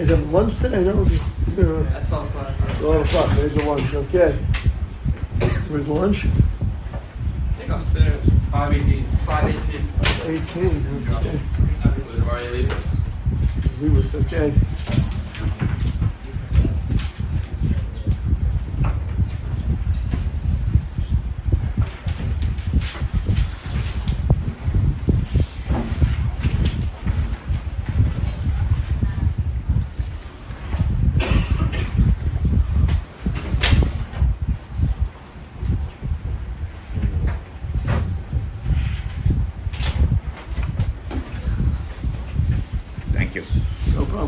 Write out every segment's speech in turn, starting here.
Is it lunch today? No. At 12 o'clock. 12 o'clock. There's the lunch. Okay. Where's the lunch? I think upstairs. 518. 518. 18. Okay. Was it already leaving? Lewis, okay. Thank you. No problem.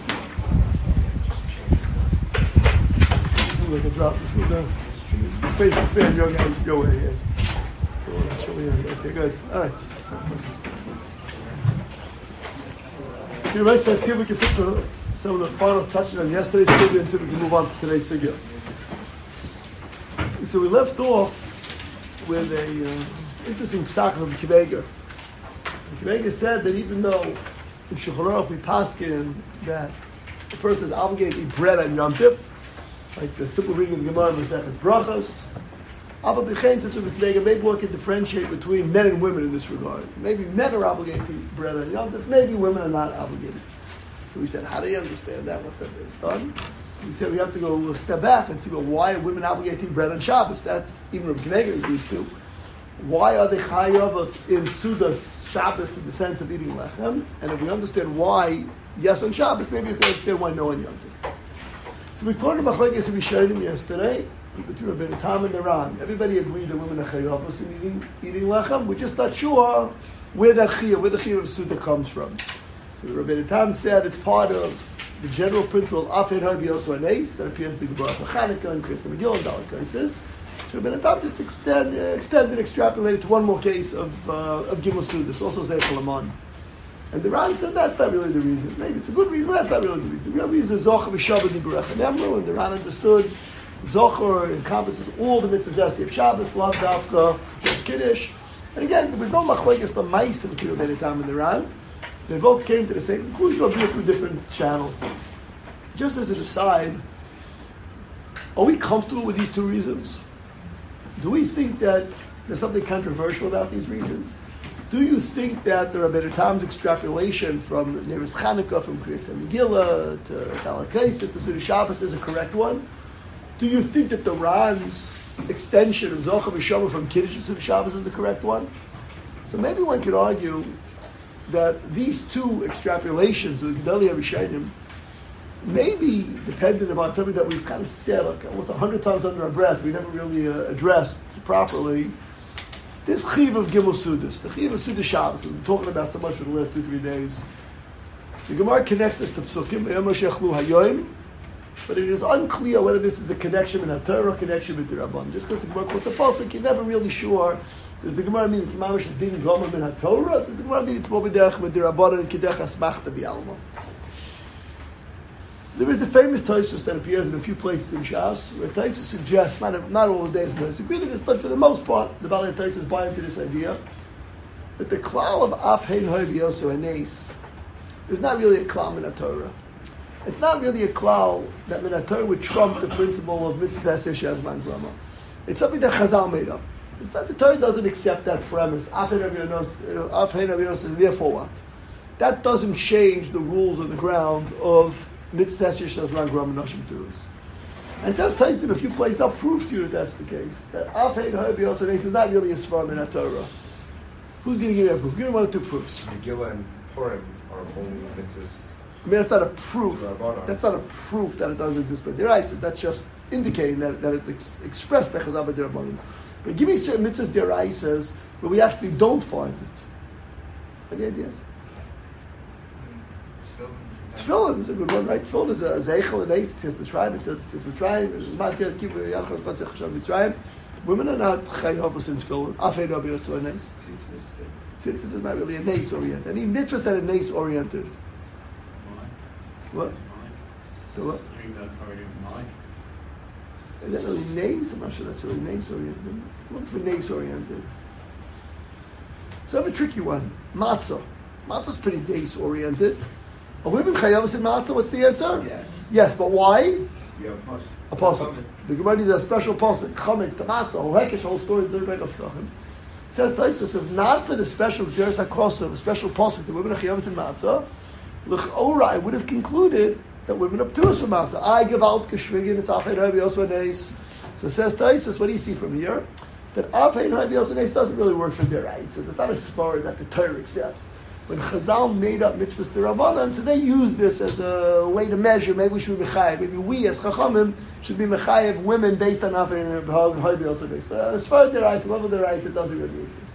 Like a drop. Let's go down. Face the fan, your guys, your way, yes. Okay, good. All right. Okay, let's see if we can put some of the final touches on yesterday's sugya and see if we can move on to today's sugya. So we left off with a interesting psak from Kivega. Kivega said that even though in Shulchan Aruch we paskin that the person is obligated to eat bread on Yom Tif, like the simple reading of the Gemara in Masechtas Brachos, Abba B'chein says with Kivega, maybe one can differentiate between men and women in this regard. Maybe men are obligated to eat bread on Yom Tif, maybe women are not obligated. So we said, how do you understand that? What's that based on? So we said we have to go a step back and see, well, why are women obligated to eat bread on Shabbos? That even Rabbi Kivega agrees to. Why are they chayavos in Sudas Shabbos in the sense of eating lechem? And if we understand why yes on Shabbos, maybe we can understand why no on Yom Tov. So we quoted Machlekes Rishonim yesterday between Rabbeinu Tam and the Ran. Everybody agreed that women are chayavos in eating lechem. We're just not sure where the chiyuv of Suda comes from. So Rabbeinu Tam said it's part of the general principle of Afed Harbi also Anes that appears in the Gemara for Chanukah and Chris and Megillah and Daled cases. So Rabbeinu Tam just extended and extrapolated to one more case of Gimel Sudas, also Zeichel Aman. And the Ran said that's not really the reason. Maybe it's a good reason, but that's not really the reason. The real reason is Zocher v'Shabbat Niburach and Emru, and the Ran understood Zocher encompasses all the mitzvahs of Shabbos, Lav Davka, just Kiddush. And again, there was no machlekes the Ma'asim between Rabbeinu Tam and the Ran. They both came to the same conclusion, albeit through different channels. Just as an aside, are we comfortable with these two reasons? Do we think that there's something controversial about these reasons? Do you think that the Rabbeinu Tam's extrapolation from Neres Chanukah, from Kriyas Megillah, to Daled Kaisa, to Suda Shabbos is a correct one? Do you think that the Ran's extension of Zocher v'Shabbat from Kiddush to Suda Shabbos is the correct one? So maybe one could argue that these two extrapolations of the Gedolei HaRishonim may be dependent upon something that we've kind of said like almost 100 times under our breath. We never really addressed properly. This chiv of Gimel Sudas, the chiv of Suda Shabbos, we've been talking about so much for the last 2-3 days. The Gemara connects this to Psukim, Hayoim, but it is unclear whether this is a connection in HaTorah or connection with the Rabban. Just because the Gemara quotes a pasuk, you're never really sure. Does the Gemara mean it's mamash din gomam in HaTorah? Does the Gemara mean it's more b'derech with the Rabban and kidech asmachta b'alma? There is a famous Tosfos that appears in a few places in Shas, where Tosfos suggests, not all the days in those agree to this, but for the most part, the Balei Tosfos buy into this idea, that the klal of Af Hein Hovi also Anes is not really a klal min Torah. It's not really a klal that min Torah would trump the principle of mitzvah shezman grama. It's something that Chazal made up. It's not, the Torah doesn't accept that premise. Af Hein Hovi is therefore what? That doesn't change the rules on the ground of mitzvah shezman grama noshim turos. And says Tosfos in a few places up proves to you that that's the case. That Af Hein Hovi also Anes is not really a svar min Torah. Who's going to give me a proof? Give me one or two proofs. Megillah and Purim are only mitzvahs. I mean, that's not a proof. That's not a proof that it doesn't exist by deraisa. That's just indicating that it's expressed by Chazal by derabbanan. But give me certain mitzvahs deraisas where we actually don't find it. Any ideas? Tefillin is a good one, right? Tefillin is a zeichel and ace. It says Mitzrayim. It says Mitzrayim. It says Matiyah Kibbutz Yalchas Chatzach Hashem Mitzrayim. Women are not chayavos in tefillin. Afei Rabbi Yosef Nes. Tzitzis is not really a nes oriented. Any mitzvahs that are nes oriented. What? The what? Is that really nes? I'm not sure that's really nes oriented. Look for nes oriented. So I have a tricky one. Matzah. Matzah's pretty nes oriented. Are women chayavas in matzah? What's the answer? Yes. Yes, but why? Yeah, plus. A pasuk. The Gemara needs a special pasuk. Chametz, the matzah, whole hekesh, whole story. Third break up Psachim. Says Taisus, if not for the special Geras HaKosov, a special pasuk, the women are chayavas in matzah, l'chora, I would have concluded that women are pturos from matzah. I give out keshvigin, it's afei rabi also neis. So says Taisus, what do you see from here? That afei rabi also neis doesn't really work for Derai. He says it's not a svara that the Torah accepts. When Chazal made up mitzvahs d'Rabbanan, so they used this as a way to measure. Maybe we should be mechayev. Maybe we as Chachamim should be mechayev women based on afei and rabi also neis. But as far as Derai, the level of Derai, it doesn't really exist.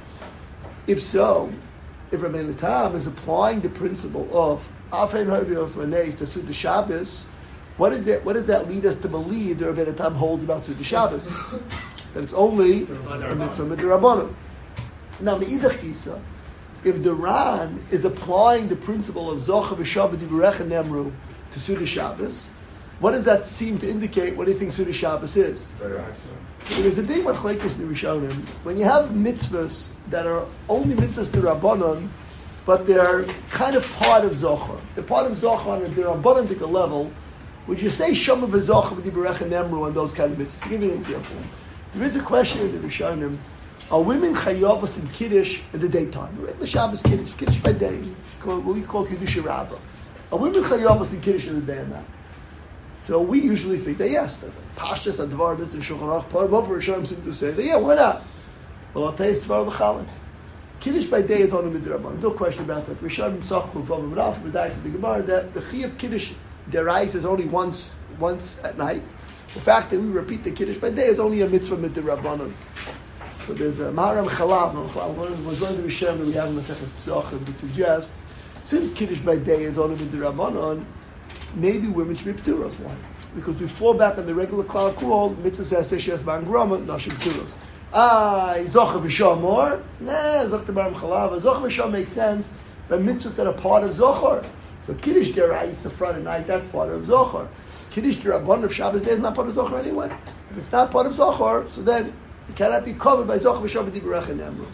If so, if Rabbeinu Tam is applying the principle of Afein Harbios Manes to Suda Shabbos, what does that lead us to believe that Rabbeinu Tam holds about Suda Shabbos? That it's only a mitzvah midrabanan. Now, Me'idach Kisa, if the Ran is applying the principle of Zocha v'Shabbat Divrech and Nemru to Suda Shabbos, what does that seem to indicate? What do you think Suda Shabbos is? So there's a big machlekes in the Rishonim. When you have mitzvahs that are only mitzvahs d'Rabbanan, but they're kind of part of Zochar. They're part of Zochar on a d'Rabbanan level. Would you say Shama v'Zochar v'Dibrech and Nemru on those kind of mitzvahs? To give you an example. There is a question in the Rishonim. Are women chayavas in Kiddush in the daytime? The Shabbos Kiddush. Kiddush by day. What we call Kiddush Rabbah. Are women chayavas in Kiddush in the day or not? So we usually think that yes, that Pashas and Dvar Mitzvah Shulchan Aruch, both Rishonim seem to say that yeah, why not? Well, I'll tell you Svar L'Chalin. Kiddush by day is only midrabanan. No question about that. Rishonim Tzachmu V'Avim Raf V'Dai for the Gemara that the Chi of Kiddush derais is only once at night. The fact that we repeat the Kiddush by day is only a mitzvah midrabanan. So there's a Maharam Chalab. Was one of the Rishonim that we have in the Masechus Pesachim that suggests since Kiddush by day is only midrabanan, maybe women should be pturos. Why? Because we fall back on the regular cloud called mitzvah says shes ban grama nashim pturos. Zocha v'shah more? Nah, zoch tebarim chalav. Zocha v'shah makes sense, but mitzvahs that are part of zochar. So Kiddush derais the Friday night, that's part of zochar. Kiddush derabban of Shabbos day is not part of zochar anyway. If it's not part of zochar, so then it cannot be covered by zocha v'shah v'dibrech and emru.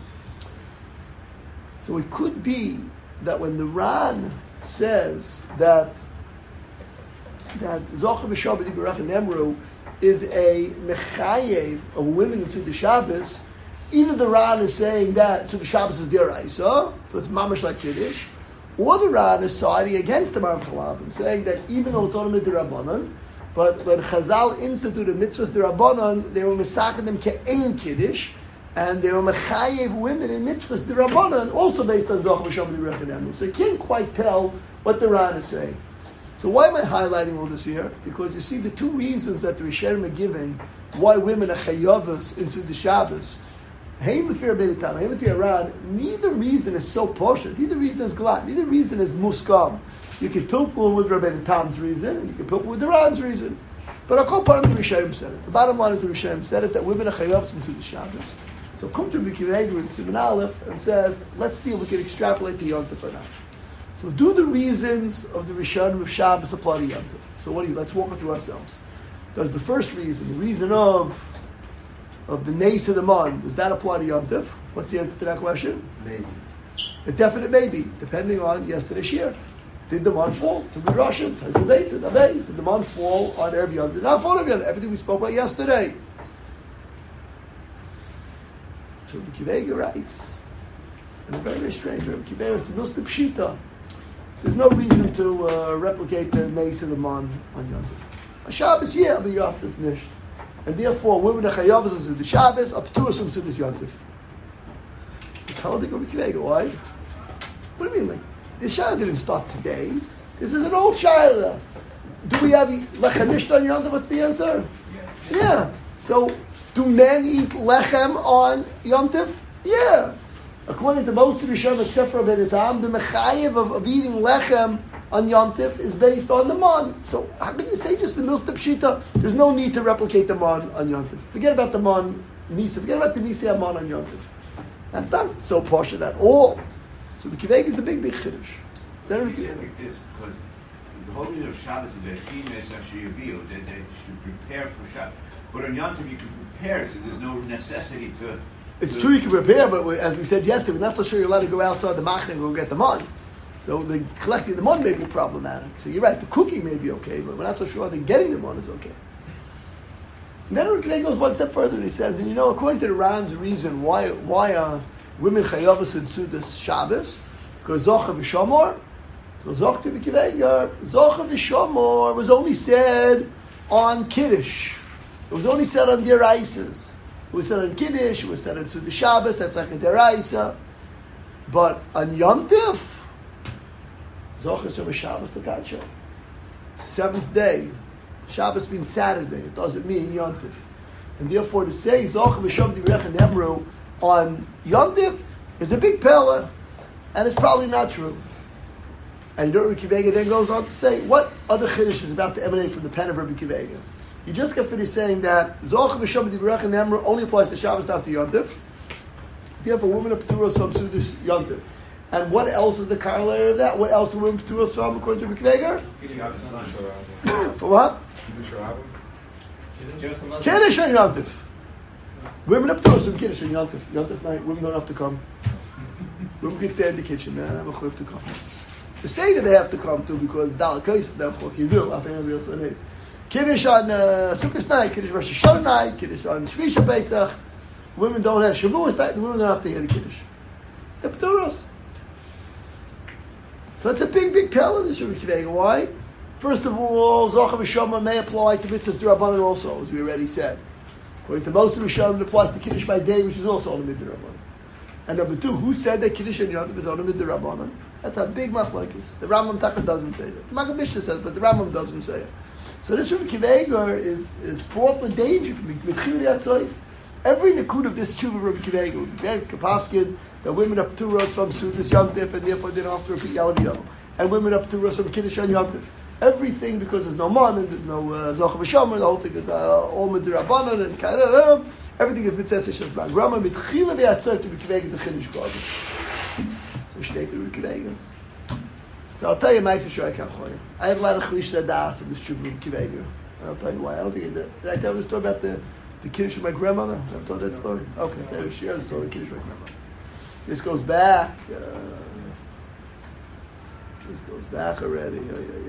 So it could be that when the Ran says that Zocha v'Shabbat Dibrech and Nemru is a mechayev of women to the Shabbos, either the Ran is saying that to the Shabbos is deraisa, so it's mamash like Kiddush, or the Ran is siding against the Maram Chalabim, saying that even though it's only D'Rabbanan, but when Chazal instituted mitzvahs D'Rabbanan, they were mesaking them ke'ein Kiddush, and they were mechayev women in mitzvahs D'Rabbanan, also based on Zocha v'Shabbat Dibrech and Nemru. So you can't quite tell what the Ran is saying. So why am I highlighting all this here? Because you see the two reasons that the Rishonim are giving why women are chayavas into the Shabbos. Neither reason is so poshut. Neither reason is glad. Neither reason is muskam. You can pilpul with Rabbeinu Tam's reason, and you can pilpul with the Ran's reason. But I'll part of the Rishonim said it. The bottom line is the Rishonim said it that women are chayavas into the Shabbos. So come to Rabbi Akiva in Siman Aleph and says, let's see if we can extrapolate the Yom Tov or not. So do the reasons of the Rishonim of Shabbos apply to Yom Tov? So let's walk it through ourselves. Does the first reason, the reason of the Nes of the Mon, does that apply to Yom Tov? What's the answer to that question? Maybe. A definite maybe, depending on yesterday's year. Did the Mon fall to be Russian? Did the Mon fall on Erev Yom Tov? Did not fall on Yom Tov. Everything we spoke about yesterday. So Rabbi Akiva writes, and a very, very strange Rabbi Akiva, it's Milsta Pshita. There's no reason to replicate the Nes of the Mon on Yom Tov. On Shabbos, yeah, but Yom Tov nisht. And therefore, women are chayavas to the Shabbos, up to us from Sudas Yom Tov. Tell the Rabbi Akiva, why? What do you mean? Like, this Shabbos didn't start today. This is an old Shabbos. Do we have lechem nisht on Yom Tov? What's the answer? Yes. Yeah. So, do men eat lechem on Yom Tov? Yeah. According to most of the Rishonim, except for Rabbeinu Tam, the mechayev of eating lechem on Yom Tov is based on the Mon. So how can you say just the Milsta Pshita? There's no need to replicate the Mon on Yom Tov. Forget about the Mon Nisa. Forget about the Nisa Mon on Yom Tov. That's not so poshut at all. So the Kiveg is a big chiddush. Then we say like this because the whole reason of Shabbos is that females actually reveal that they should prepare for Shabbos. But on Yom Tov you can prepare, so there's no necessity to. It's true you can prepare, but as we said yesterday, we're not so sure you're allowed to go outside the machne and go get the Mon. So the collecting the money may be problematic. So you're right, the cooking may be okay, but we're not so sure that getting the money is okay. And then Rick goes one step further and he says, and according to the Ran's reason why women chayavas and sudas Shabbos, because Zocha v'Shamor, so Zocha v'Kiveger, Zocha v'Shamor was only said on Kiddush. It was only said on Deraisas. It was said on Kiddush, it was said on Sudas Shabbos, that's like a Deraisa. But on Yom Tif, Zocha Shem Shabbos Takacha. Seventh day. Shabbos means Saturday. It doesn't mean Yom Tif. And therefore to say Zocha V'Shem Divrech and Emru on Yom Tif is a big pella, and it's probably not true. And Rabbi Kivega then goes on to say, what other chiddush is about to emanate from the pen of Rabbi Kivega? He just got finished saying that Zocha V'Shem Divrech and Emru only applies to Shabbos, not to Yom Tif. Therefore, women of P'turos from Sudas Yom Tif. And what else is the corollary of that? What else are women P'turos from according to Rabbi Kivega? For what? Kiddush and Yom Tif. Women up to some Kiddush and Yom Tif. Yom Tif night, women don't have to come. Women can stay in the kitchen. They don't have a chayv to come. To say that they have to come too, because Dal Kais is not chok, you do. Kiddush on Sukkot night, Kiddush Rosh Hashanah night, Kiddush on Shvisha Pesach. Women don't have Shavuos night, the women don't have to hear the Kiddush. They're P'turos. So it's a big pell in this Rabbi Kivega. Why? First of all, Zocha v'Shama may apply to mitzvahs d'Rabbanan also, as we already said. According to most of the Rishonim, it applies to Kiddush by day, which is also on the mid-d'Rabbanan. And number two, who said that Kiddush and Yom Tov is on the mid-d'Rabbanan? That's a big machlokes. The Rambam Taka doesn't say that. The Maggid Mishnah says, but the Rambam doesn't say it. So this Rabbi Kivega is fraught with danger from Mitchil Yatzayv. Every nikud of this tshuva of Rabbi Kivega would be very kapaskin that women up to P'turos from Sudas Yom Tif, and therefore they don't have to repeat Yalad, and women up to P'turos from Kiddush and Yom Tif. Everything, because there's no man and there's no Zocha v'Shamar, the whole thing is all Midrabanan and Kairah, everything is Mitzvah Shesman. Rama Mitchila v'Yatzayv to Rabbi Kivega is a Chiddush Garden. So state to Rabbi Kivega. So I'll tell you, Ma'aseh Shoy Kachoy. I have a lot of Chlisha Das of this tshuva of Rabbi Kivega. I'll tell you why. I don't think did I tell you the story about the Kiddush of my grandmother? I've told that story? Okay, I will share the story of Kiddush of my grandmother. This goes back already,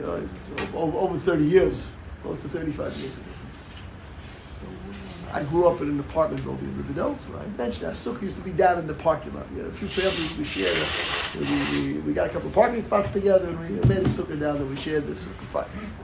over 30 years, close to 35 years ago. So I grew up in an apartment building in Riverdale, so I mentioned that sukkah used to be down in the parking lot. We had a few families we shared. We got a couple of parking spots together, and we made a sukkah down, and we shared the sukkah fight.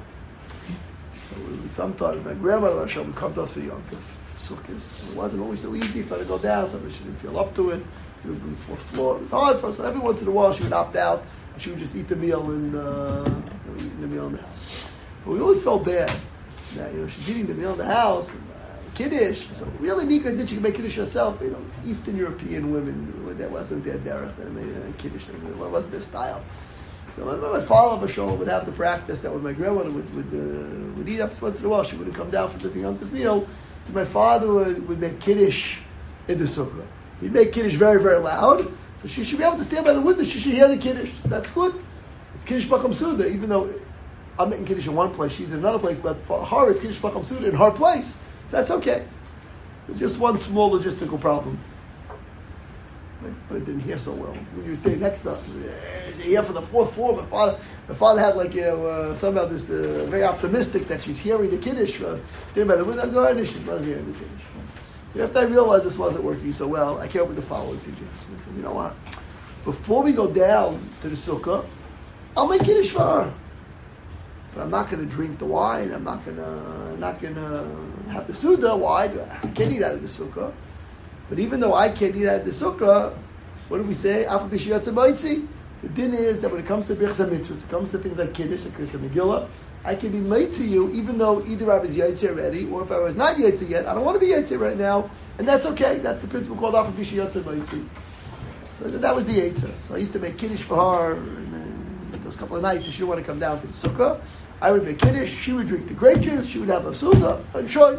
So sometimes my grandmother would come to us for Yom Tov sukkahs. It wasn't always so easy for her to go down, so she didn't feel up to it. We would do the fourth floor. It was hard for us. So every once in a while, she would opt out. She would just eat the meal in the house. But we always felt bad that she's eating the meal in the house, and, Kiddush. So really, Mika did she make Kiddush herself? Eastern European women, that wasn't their derech. They made Kiddush. It wasn't their style. So my father Bashol would have the practice that when my grandmother would eat up once in a while, she wouldn't come down for the Yom Tov meal. So my father would make Kiddush in the sukkah. He'd make Kiddush very, very loud. So she should be able to stand by the window. She should hear the Kiddush. That's good. It's Kiddush Bakam Suda, even though I'm making Kiddush in one place, she's in another place, but for her, it's Kiddush Bakam Suda in her place. So that's okay. It's just one small logistical problem. But it didn't hear so well. When you were staying next to her, she hear from the fourth floor. My father had somehow this very optimistic that she's hearing the Kiddush. Standing by the window going, and she's not hearing the Kiddush. So after I realized this wasn't working so well, I came up with the following suggestion. I said, you know what? Before we go down to the sukkah, I'll make Kiddush for her. But I'm not going to drink the wine. I'm not going to have the suda. Why? I can't eat out of the sukkah. But even though I can't eat out of the sukkah, what do we say? The din is that when it comes to Birchas HaMitzvahs, it comes to things like Kiddush, like Kriyas Megillah, I can be made to you, even though either I was Yaitse already, or if I was not Yaitse yet, I don't want to be Yaitse right now, and that's okay. That's the principle called Afav B'Shiyatze Maitzi. So I said that was the Yaitse. So I used to make Kiddush for her, and those couple of nights, she didn't want to come down to the sukkah. I would make Kiddush, she would drink the grape juice, she would have a suda, and shoy.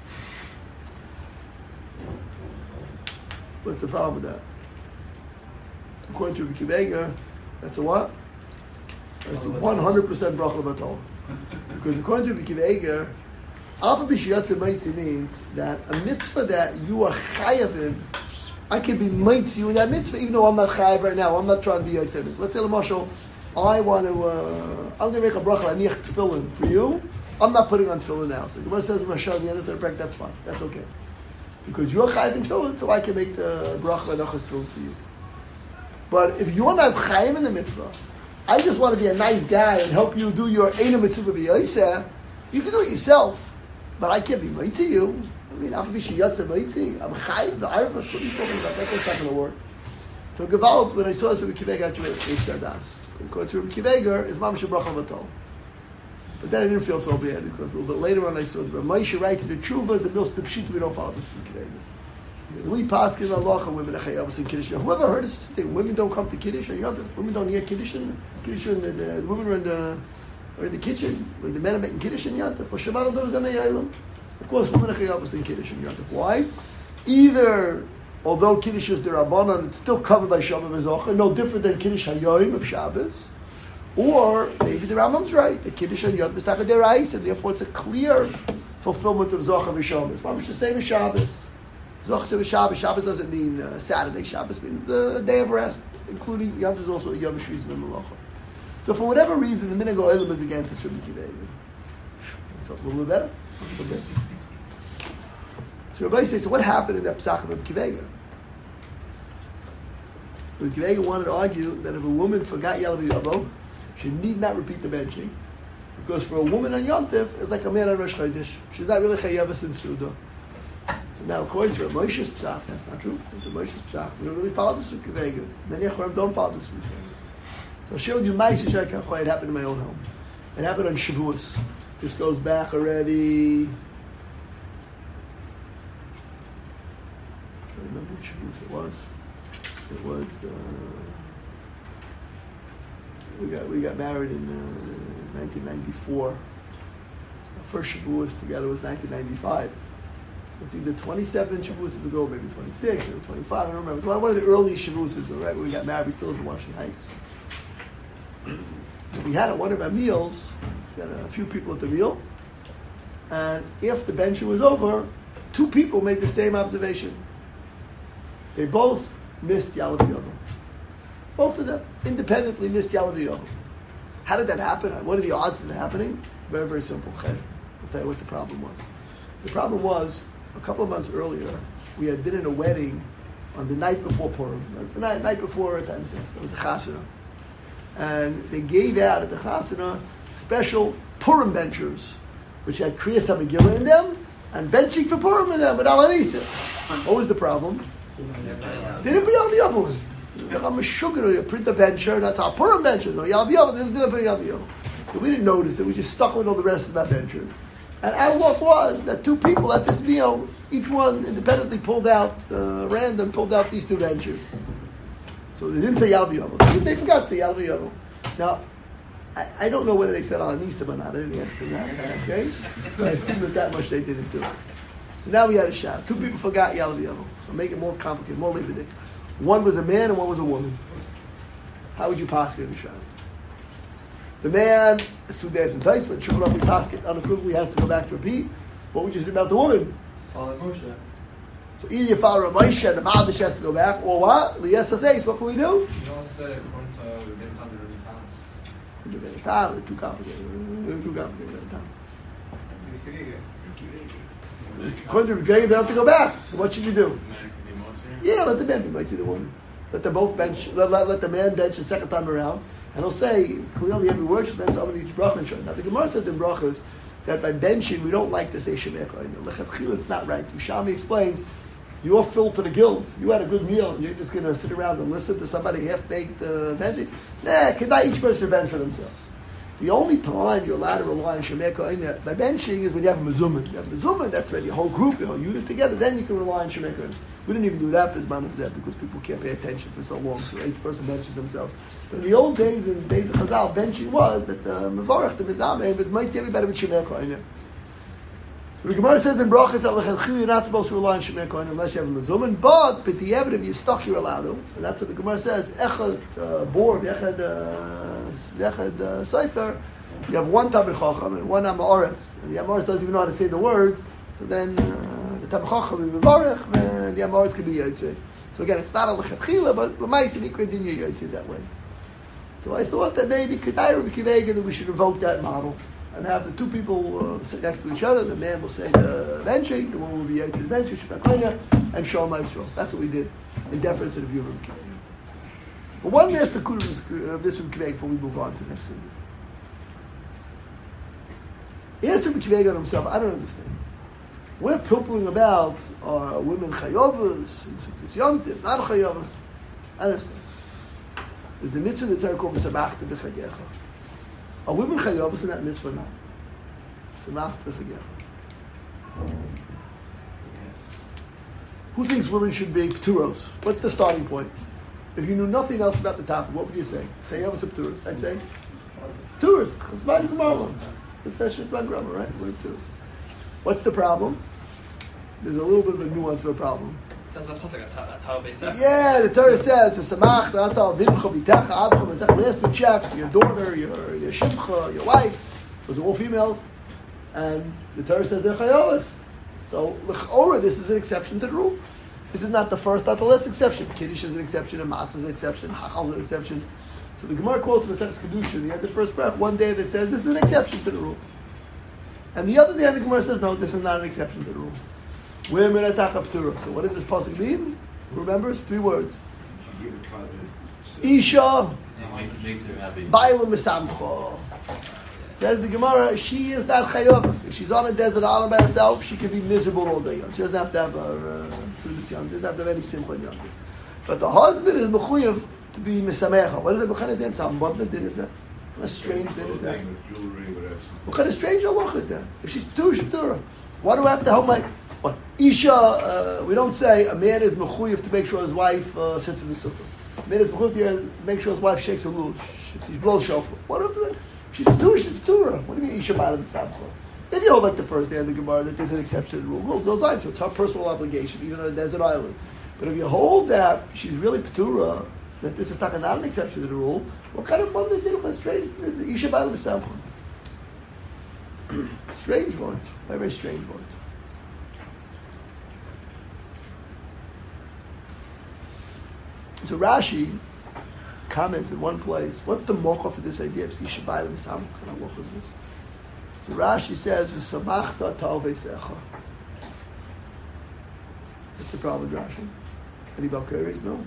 What's the problem with that? According to Rabbi Kivega, that's a what? That's a 100% bracha batal. Because according to Rabbi Kivega, Alpha B'Shiyatze Maitzi means that a mitzvah that you are chayav in, I can be maitzi you in that mitzvah, even though I'm not chayav right now. I'm not trying to be yaitz. Let's say, L'mashal, I'm going to make a bracha aniach tefillin for you. I'm not putting on tefillin now. So the Gemara says, Rosh Hashanah, the end of the break, that's fine. That's okay. Because you're chayiv in tefillin, so I can make the bracha anachas tefillin for you. But if you're not chayiv in the mitzvah, I just want to be a nice guy and help you do your Eina mitzvah b'yaiseh. You can do it yourself, but I can't be mitzvah you. I mean, I'm chayiv the arvus. What are you talking about? That's not going to work. So Gevalt, when I saw this Rabbi Kiva Eiger, I said das. According to Rabbi Kiva Eiger, is mamash bracha v'tol. But then I didn't feel so bad because a little bit later on I saw that Moshe writes in the Tshuvas and Mil Stipshit, we don't follow this Rabbi Kiva Eiger. We pass in Allah women achayavos in Kiddush. Whoever heard this thing, women don't come to Kiddush, and women don't hear Kiddush, and the women are in the kitchen when the men are making Kiddush and Yantav. For Shabbat Adon Zanei Yailam. Of course, women achayavos in Kiddush and Yantav. Why? Either, although Kiddush is the Rabbanan, it's still covered by Shabbat V'Zocha, no different than Kiddush Hayoim of Shabbos. Or maybe the Rambam's right, the Kiddush and Yod Mistaka Derais, and therefore it's a clear fulfillment of Zocha V'Shabbos. Why was the same as Shabbos? Zocha V'Shabbos. Shabbos doesn't mean Saturday. Shabbos means the day of rest, including Yom is also Yom Shviz V'Melacha. So for whatever reason, the Minhag Olam is against this Rabbi Kiva Eiger. It's a little bit better. It's okay. So Rabbi says, so what happened in that Pesach of Rabbi Kiva Eiger? Rabbi Kiva Eiger wanted to argue that if a woman forgot Yalav Yavo, she need not repeat the benching, because for a woman on Yontif, it's like a man on Rosh Chodesh. She's not really Chayavas in Suda. So now, according to Moshe's Pesach, that's not true. According to Moshe's Pesach, we don't really follow this Rabbi Kiva Eiger. Many Acharim don't follow this Rabbi Kiva Eiger. So I'll share with you my situation. It happened in my own home. It happened on Shavuos. This goes back already. I remember which Shavuos it was. It was. We got married in 1994. Our first Shavuos together was 1995. So it's either 27 Shavuos ago, maybe 26 or 25. I don't remember. It was one of the earliest Shavuos, right? When we got married, we still lived in Washington Heights. We had at one of our meals, we had a few people at the meal, and after the benching was over, two people made the same observation. They both missed Yalav Yom. Both of them independently missed Yalav Yom. How did that happen? What are the odds of it happening? Very, very simple. I'll tell you what the problem was. The problem was, a couple of months earlier, we had been in a wedding on the night before Purim. The night before, it was a chasana. And they gave out at the chasana special Purim benchers, which had Kriyas HaMegillah in them, and benching for Purim in them, with Al Hanisa. What was the problem? They didn't put Yalav Yom. I'm a sugar, you print the bencher, that's our Purim bencher. No, Yalav Yom, they didn't put Yalav Yom. So we didn't notice it, we just stuck with all the rest of our benchers. And our luck was that two people at this meal, each one independently pulled out these two benchers. So they didn't say Yalav Yom. They forgot to say Yalav Yom. Now, I don't know whether they said Al Hanisa or not. I didn't ask them that. Okay? But I assume that much they didn't do. So now we had a shot. Two people forgot Yalav Yom. So make it more complicated, more limited. One was a man and one was a woman. How would you pass it in the shot? The man, Sudas and Taisman, Shulchan Aruch pass it unequivocally has to go back to repeat. What would you say about the woman? Follow Moshe. So either you follow Moshe and the Ma'adish has to go back, or what? Lies says, what can we do? You also said according to Rebbeinu Tam, the Rebbeinu Tam. Too complicated. Too complicated. According to Rebbeinu, they don't have to go back. So what should you do? Yeah, let the man be might see the woman. Let them both bench. Let the man bench the second time around, and he'll say clearly every word should bench somebody each bracha and shot. Now the Gemara says in brachas that by benching we don't like to say Shemei Kohen. Lechatchila it's not right. Ushami explains you're filled to the gills. You had a good meal, and you're just going to sit around and listen to somebody half-baked benching. Nah, can each person bench for themselves? The only time you're allowed to rely on Shemei Kohen by benching is when you have a mezuman. You have a mezuman, that's when your whole group, your whole unit together, then you can rely on Shemei Kohen. We didn't even do that for Zman Hazeh because people can't pay attention for so long, so each person benches themselves. But in the old days, in the days of Chazal, benching was that the Mevorach, the Mizameh, was might see everybody with Shemei Kohen. So the Gemara says in Brachas that you're not supposed to rely on Shemei Kohen unless you have a mezuman, but the evidence, if you're stuck, you're allowed to. And that's what the Gemara says. Echad Bor, Echad Sefer, you have one Talmid Chacham and one Amoritz. And the Amoritz doesn't even know how to say the words, so then the Talmid Chacham will be Mevorach, and the Amoritz can be Yotzei. So again, it's not a Lechatchila, but L'maisa, you could continue Yotzei that way. So I thought that maybe Kedai Rabbi Akiva Eiger, that we should invoke that model and have the two people sit next to each other. The man will say the benching, the woman will be to the benching, and Shalom Yisrael. That's what we did in deference to the view of Rabbi Akiva Eiger. But one last Nakuda of this Rabbi Akiva Eiger before we move on to the next thing. He asked Rabbi Akiva Eiger himself, I don't understand. We're pilpering about women chayovas, and this yontif, not chayovas. I understand. There's a mitzvah in the Torah called Samachta b'chagecha. Are women chayovas in that mitzvah now? Samachta b'chagecha. Who thinks women should be pturos? What's the starting point? If you knew nothing else about the topic, what would you say? Chayovas or pturos? I'd say pturos. Chesman Gemara. That's just one grammar, right? We're pturos. What's the problem? There's a little bit of a nuance of a problem. Says the pasuk. Yeah, the Torah says, "V'samach ata v'imcha b'techa adcha v'zech." Last we checked, your daughter, your shimcha, your wife, those are all females, and the Torah says they're chayovas. So l'chora, this is an exception to the rule. This is not the first, not the last exception. Kiddush is an exception, and matzah is an exception, hachal is an exception. So the Gemara quotes from the Masechtas Kedusha, the end of the first breath, one day that says this is an exception to the rule. And the other day, the Gemara says, no, this is not an exception to the rule. Women attack p'tura. So what does this pasuk mean? Who remembers? 3 words. Isha, Bailam Mesamcha. Says the Gemara, she is not chayovas. If she's on a desert island by herself, she can be miserable all day. She doesn't have to have her students young. She doesn't have to have any simcha young. But the husband is mechuyev to be misamecha. What is it? What kind of din? Some modern din is that? What a strange din is that? What kind of strange halach is that? If she's p'tura, she's p'tura. Why do I have to help my... What? Isha, we don't say a man is mechuyev to make sure his wife sits in the sukkah. A man is mechuyev to make sure his wife shakes a lul. She blows shofar. What do I do? She's p'tura, she's p'tura. What do you mean Isha b'alam tzamcha? If you hold like the first day of the Gemara that there's an exception to the rule, those lines, so it's her personal obligation, even on a desert island. But if you hold that she's really p'tura, that this is not an exception to the rule, what kind of mother did it? Strange. Isha b'alam tzamcha. Strange word. Very, very strange word. So Rashi comments in one place, what's the mocha for this idea? Isha b'alam tzamcha. What kind of mocha is this? So Rashi says, "V'samachta tal v'secha." What's the problem with Rashi? Any Balkaris? No.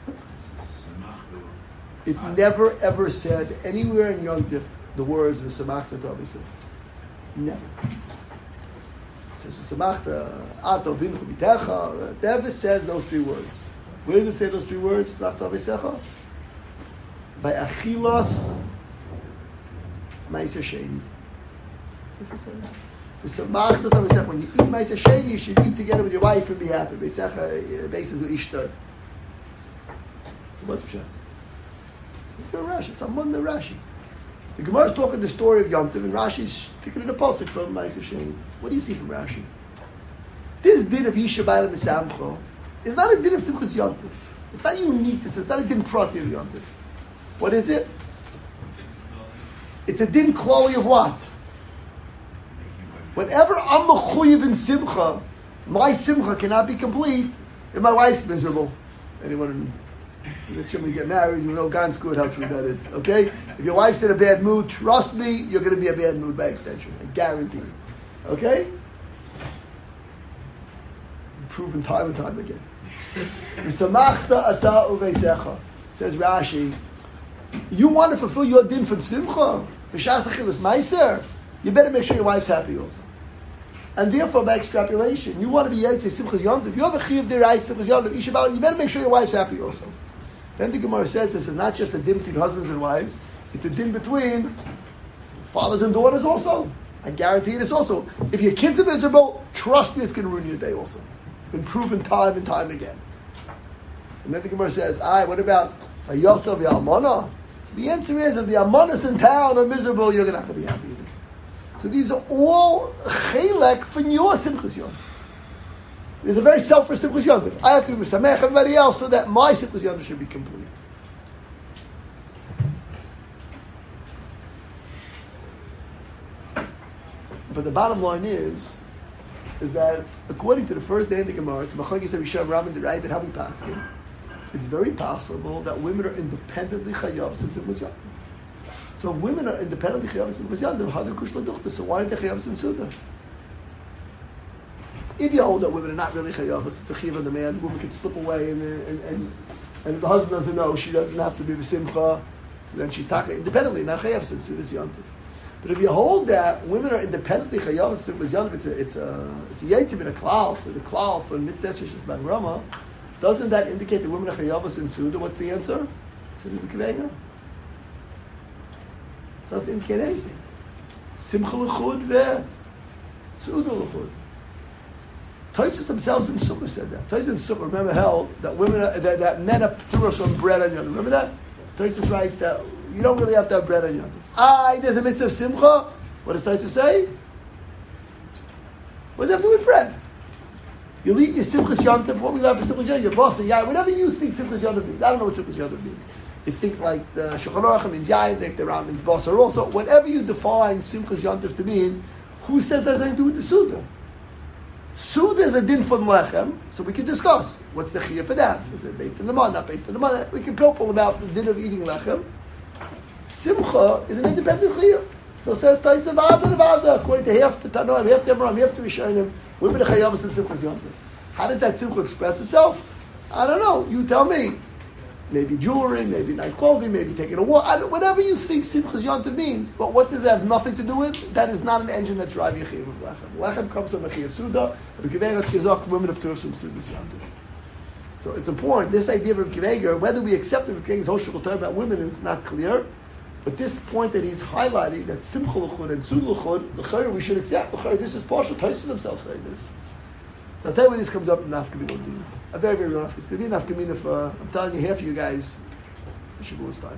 It never ever says anywhere in Yom Tif the words "V'samachta tal v'secha." Never. It says "V'samachta ato v'imcha b'techa." It never says those 3 words. Where does it say those 3 words? "V'samachta tal v'secha." By achilas ma'aser sheni. When you eat Ma'aser Sheni, you should eat together with your wife and be happy. Basis Ishtar. So what's Pshat? It's no Rashi. It's a Monday Rashi. The Gemara is talking the story of Yom Tov, and Rashi's taking it a pasuk from Ma'aser Sheni. What do you see from Rashi? This din of Isha b'alam v'samcha is not a din of Simchas Yom Tov. It's not unique to this. It's not a din prati of Yom Tov. What is it? It's a din klali of what? Whenever I'm mechuyev in simcha, my simcha cannot be complete if my wife's miserable. Anyone that's going to get married, you know God's good how true that is. Okay? If your wife's in a bad mood, trust me, you're going to be in a bad mood by extension. I guarantee you. Okay? Proven time and time again. V'samachta ata uveisecha. Says Rashi, you want to fulfill your din for simcha? V'shas achilas meiser? You better make sure your wife's happy also. And therefore, by extrapolation, you want to be Yaitse Simchas Yom Tov. You have a Chiv Derai Simchas Yom Tov. You better make sure your wife's happy also. Then the Gemara says this is not just a din between husbands and wives. It's a din between fathers and daughters also. I guarantee this also. If your kids are miserable, trust me, it's going to ruin your day also. Been proven time and time again. And then the Gemara says, what about a Yosef Yalmana? The answer is, if the Almanas in town are miserable, you're not going to be happy either. So these are all chelek for your Simchas Yom. There's a very selfish Simchas Yom. I have to be Samech everybody else so that my Simchas Yom should be complete. But the bottom line is that according to the first day in the Gemara, it's Machlokes Rishonim Rav and Derai, but how we pass it. it's very possible that women are independently chayav since it was young. So if women are independently chayav since it was young, how do kushla duchta? So why aren't they chayav since suda? If you hold that women are not really chayav, it's a chiv on the man, the woman can slip away and if the husband doesn't know, she doesn't have to be b'simcha, so then she's talking independently, not chayav since suda is yontif. But if you hold that women are independently chayav since it was young, it's a yaitim in a klal, so the klal for mitzvah shishis ban rama, doesn't that indicate that women are chayav since suda? What's the answer? Doesn't indicate anything. Simcha l'chud ve suda l'chud. Tosfos themselves in Sukkah said that. Tosfos in Sukkah, remember, held that women that men are p'turos from bread on Yom. Remember that? Tosfos writes that you don't really have to have bread on Yom. There's a mitzvah of simcha. What does Tosfos say? What does that have to do with bread? You'll eat your simchas Yom Tov. What we love for simchas Yom Tov, your boss and yai, whatever you think simchas Yom Tov means. I don't know what simchas Yom Tov means. You think like the Shulchan Aruch means yai, think the Ram means boss, or also whatever you define simchas Yom Tov to mean. Who says that has anything to do with the suda? Suda is a din from lechem, so we can discuss what's the chiyah for that. Is it based on the man, not based on the man? We can pilpul about the din of eating lechem. Simcha is an independent chiyah. So says Taisa Vada, according to half the Tanoim, half the Amram, half the Rishonim, women are chayav and simchas yom tov. How does that simcha express itself? I don't know. You tell me. Maybe jewelry, maybe nice clothing, maybe taking a walk. Whatever you think simchas yom tov means. But what does that have nothing to do with? That is not an engine that's driving a chiyuv of lechem. Lechem comes from a chiyuv suda. Rabbi Akiva Eiger women of Torah from simchas yom tov. So it's important. This idea of Rabbi Akiva Eiger, whether we accept Rabbi Akiva Eiger's whole shulchan Torah about women is not clear. But this point that he's highlighting, that simcha l'chud and suda l'chud, l'chayr we should accept. L'chayr, this is partial. Tosfos themselves saying this. So I'll tell you when this comes up in Nafkamina. A very, very real Nafkamina. It's going to be Nafkamina for, I'm telling you, half of you guys, Shavuos time.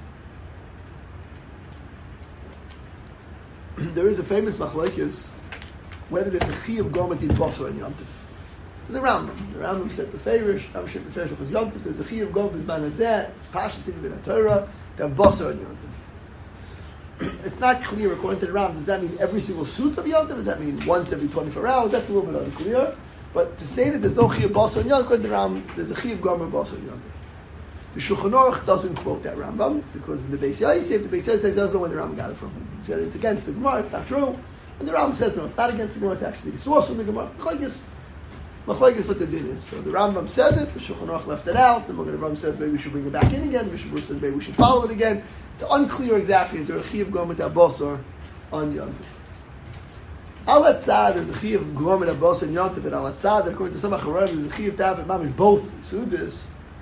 There is a famous machlokes whether there's a chi of garment in Basra and Yontif. There's a Rambam. The Rambam said the Farish, Rambam said the Farish of Yontif. There's a chi of garment in Banazeh, Pashas in the Torah, the Basra and Yontif. It's not clear according to the Rambam. Does that mean every single suit of Yontif? Does that mean once every 24 hours? That's a little bit unclear. But to say that there's no chi of Basra and Yontif, according to the Rambam, there's a chi of garment in Basra and Yontif. The Shulchan Aruch doesn't quote that Rambam because in the Beis Yosef, the Beis Yosef says he doesn't know where the Rambam got it from. He said it's against the Gemara, it's not true. And the Rambam says no, it's not against the Gemara, it's actually a source from the Gemara. Machlokes what the din is. So the Rambam says it, the Shulchan Aruch left it out, the Magen Avraham says maybe we should bring it back in again, the Mishnah says maybe we should follow it again. It's unclear exactly, is there a chi of garment abosar on Yontif? Al-Atzad is a chi of garment abosar on Yontif, and Al-Atzad, according to some Acharonim, is a chi of Tav and Mamish, both Sudas.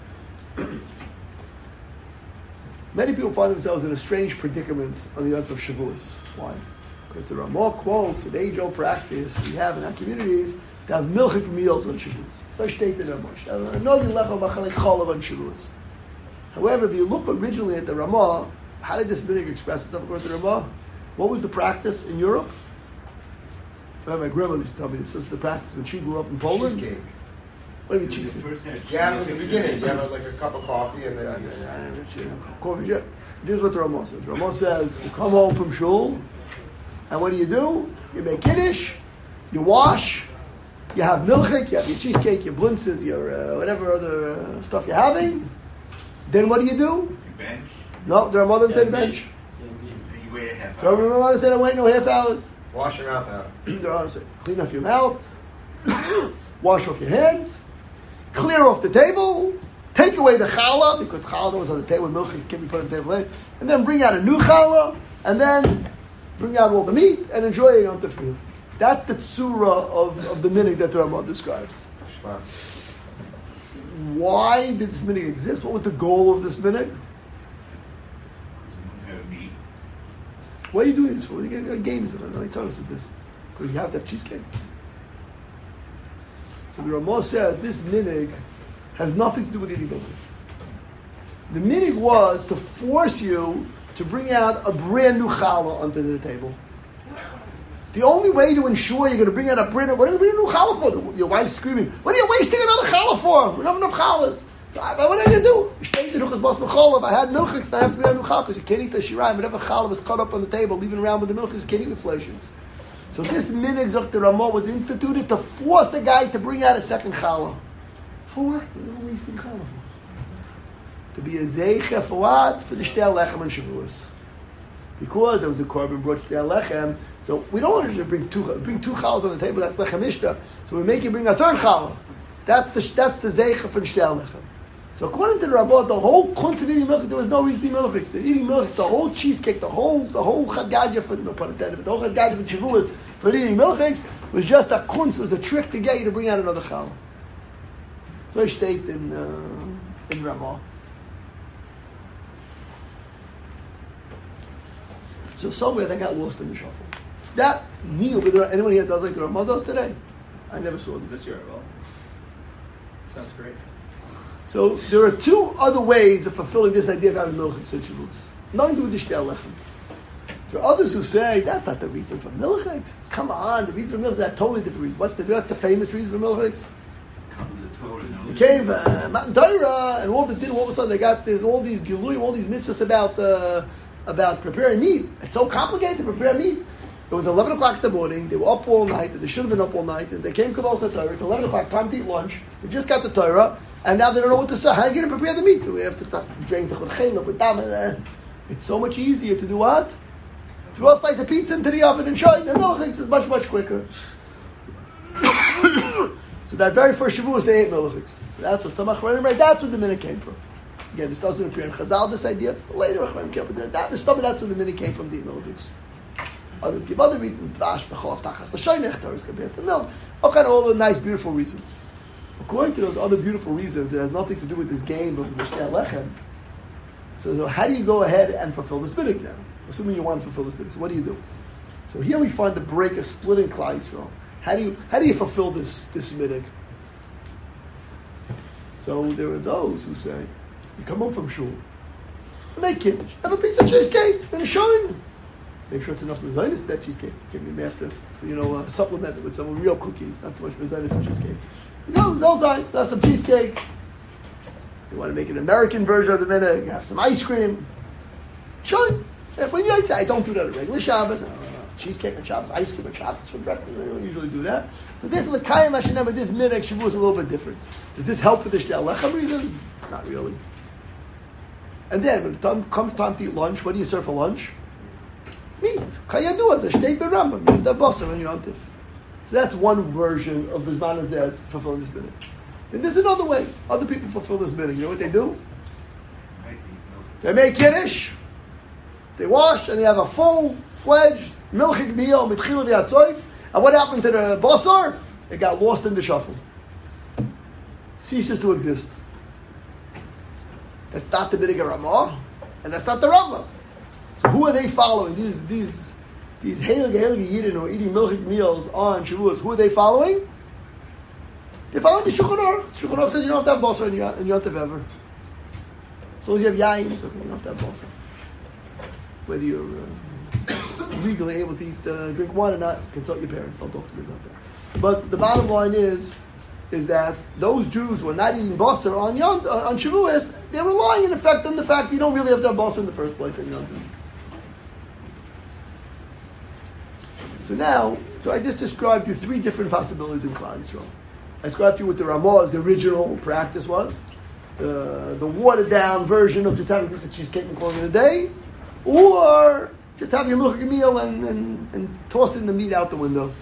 Many people find themselves in a strange predicament on the Yom Tov Shavuos. Why? Because there are more quotes of age-old practice we have in our communities to have milchik meals on Shavuos. So stated in on Shavuos. However, if you look originally at the Ramah, how did this minhag express itself according to the Ramah? What was the practice in Europe? My grandmother used to tell me this was the practice when she grew up in Poland. Cheesecake. What do you mean cheesecake? Yeah, in the beginning, you have like a cup of coffee and then This is what the Ramah says. The Ramah says, you come home from shul, and what do? You make kiddush, you wash, you have milchik, you have your cheesecake, your blintzes, your whatever other stuff you're having. Then what do? You bench. No, the Ramah doesn't say bench. You wait a half The hour. Ramah said, I wait no half hours. wash your mouth out. The Ramah said, clean off your mouth, wash off your hands, clear off the table, take away the challah, because challah was on the table, milchis can be put on the table later, and then bring out a new challah, and then bring out all the meat, and enjoy it on the field. That's the tzura of the minhag that the Ramah describes. Shema. Why did this minhag exist? What was the goal of this minhag? Have meat. Why are you doing this for? What are you getting games? They tell us this. Because you have to have cheesecake. So the Ramah says this minhag has nothing to do with eating milchis. The minhag was to force you to bring out a brand new challah onto the table. The only way to ensure you're going to bring out a brand new, what are you bringing a new challah for? Your wife's screaming, what are you wasting another challah for? We don't have enough challahs. So what are you going to do? If I had milchiks, then I have to bring out a new challah because you can't eat the shirayim. Whenever challah was cut up on the table, leaving around with the milchiks, you can't eat inflations. So this minhag Dr. Ramah was instituted to force a guy to bring out a second challah. For what? What are we wasting challah for? to be a zeicha for what? For the shtel lechem and Shavuos. Because there was a korban brought shtel lechem, so we don't want to just bring two chalas on the table. That's lechem mishta. So we make you bring a third challah. That's the zeicha for shtel lechem. So according to the Rabbah, the whole kunz of eating milk, there was no eating milchiks. The eating milchiks, the whole cheesecake, the whole chadgadya for no pun intended, the whole chadgadya for Shavuos for eating milchiks was just a kunz, was a trick to get you to bring out another challah. So state in Ramah. So somewhere they got lost in the shuffle. That anyone here does like the Ramah does today? I never saw this year at all. Sounds great. So there are two other ways of fulfilling this idea of having milchiks and Shavuos. Nothing to do with the shtel lechem. There are others who say that's not the reason for milchiks. Come on, the reason for milchiks is a totally different reason. What's the famous reason for milchiks? They came Mount Torah, and all of a sudden they got all these gilui, all these mitzvahs about preparing meat. It's so complicated to prepare meat. It was 11 o'clock in the morning. They were up all night, and they should have been up all night. And they came to the Torah. It's 11 o'clock, time to eat lunch. They just got the Torah, and now they don't know what to say. How are you going to prepare the meat? Do we have to drain the chaylev with dam? It's so much easier to do what? Throw a slice of pizza into the oven and shine. And milchiks is much, much quicker. So that very first Shavuos, they ate milchiks. So that's what some Achronim write. That's where the minute came from. Again, this doesn't appear in Chazal, this idea. But later, Achronim came from there. That's where the minute came from, the milchiks. Others give other reasons. Dash, v'cholav, tachas, l'shoynech, Torah's compared to milk. All the nice, beautiful reasons. According to those other beautiful reasons, it has nothing to do with this game of the shtel lechem. So how do you go ahead and fulfill this minhag now? Assuming you want to fulfill this minhag. So what do you do? So here we find the break, a split in Klal Yisrael. How do you fulfill this minhag? So there are those who say, you come home from shul, make kiddush, have a piece of cheesecake and a shine. Make sure it's enough mezainis in that cheesecake. You may have to, supplement it with some real cookies, not too much mezainis in cheesecake. That's some cheesecake. You want to make an American version of the minhag, have some ice cream. Shine. If when you say, I don't do that on regular Shabbos. Cheesecake on Shabbos, ice cream on Shabbos for breakfast. We don't usually do that. So this is the Kayim Hashanah, but this minhag Shavuos is a little bit different. Does this help for the shtel lechem reason? Not really. And then when it comes time to eat lunch, what do you serve for lunch? Meat. Kayadu as a shtei berambam. You have the basar on your antif. So that's one version of Bizman Azez fulfilling this minhag. Then there's another way. Other people fulfill this minhag. You know what they do? They make kiddush. They wash and they have a full-fledged milchik meal mitchila v'yatzoif. And what happened to the basar? It got lost in the shuffle. Ceases to exist. That's not the minhag Ramah, and that's not the Rambam. So who are they following? These heilige Yidden who are eating milchik meals on Shavuos. Who are they following? They're following the Shulchan Aruch. Shulchan Aruch says you don't have to have basar in Yontif ever. As long as you have yayin, it's okay. You don't have to have basar. Whether you're legally able to drink wine or not, consult your parents. I'll talk to you about that. But the bottom line is that those Jews who are not eating basar on Shavuos, they're relying in effect on the fact you don't really have to have basar in the first place. So I just described you three different possibilities in Klal Yisrael. I described to you what the Ramah's the original practice was, the watered down version of just having a piece of cheesecake and calling it a day, or just having a milchik meal and tossing the meat out the window.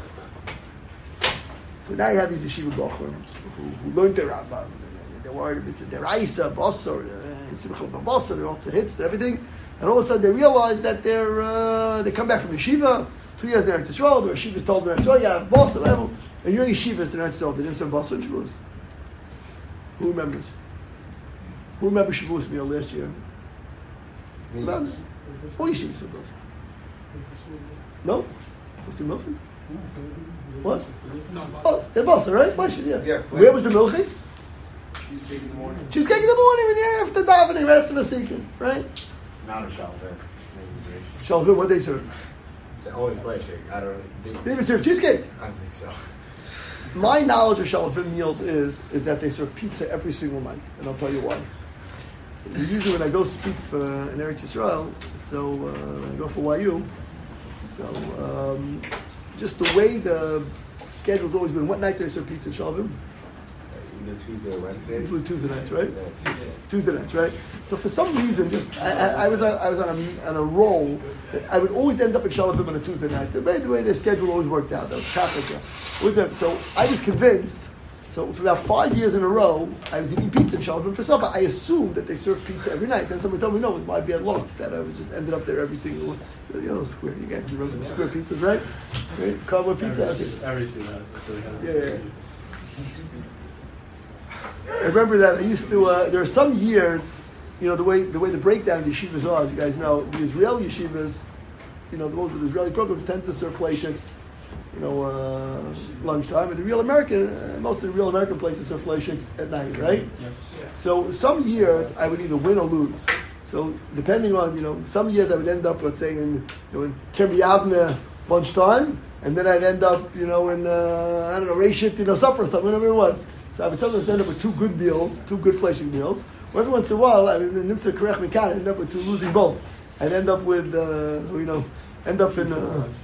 So now you have these yeshiva bachur who learned the Rambam. They're worried if it's a deraisa, basar, simcha b'basar, they're also hits and everything. And all of a sudden they realize that they come back from yeshiva, 2 years in Eretz Yisrael, the yeshiva's told them, you have basar level, and you're yeshivas in Eretz Yisrael, they didn't serve basar in Shavuos. Who remembers? Who remembers Shavuos meal last year? All yeshivas serve basar. No? What's the milchiks? What? No. Oh, they're basar, right? Yeah. Where was the milchiks? Cheesecake in the morning. Cheesecake in the morning when you're after davening, right after the sikkim, right? Not a shalom. Shalom, what they serve? It's only flesh shake. I don't. They didn't even serve cheesecake. I don't think so. My knowledge of Shalavim meals is that they serve pizza every single night, and I'll tell you why. Usually when I go speak for in Eretz Yisrael, so when I go for YU, so just the way the schedule's always been, what night do they serve pizza in Shalavim? Either Tuesday or Wednesday. Usually Tuesday nights, right? Yeah. Tuesday nights, right? So for some reason, I was on a roll. I would always end up at Shalabim on a Tuesday night. The way their schedule always worked out. That was Catholic. With them. So I was convinced. So for about 5 years in a row, I was eating pizza in Shalabim for supper. I assumed that they served pizza every night. Then someone told me no, with my bad luck, that I was just ended up there every single one. Square. You guys remember the square pizzas, right? Right? Cardboard pizza. Every student. Yeah. I remember that I used to. There are some years, the way the breakdown of yeshivas are, as you guys know, the Israeli yeshivas, the ones with Israeli programs tend to serve fleishiks, lunchtime, and the real American, most of the real American places serve fleishiks at night, right? Yeah. So some years I would either win or lose. So depending on, some years I would end up, let's say, in Kiryat Yavne lunchtime, and then I'd end up, in Reshit, supper or something, whatever it was. So I would sometimes end up with two good meals, two good fleshing meals. Or every once in a while, in Nimtzer Kerech Mikan, I'd end up with two losing both. I'd end up with, end up in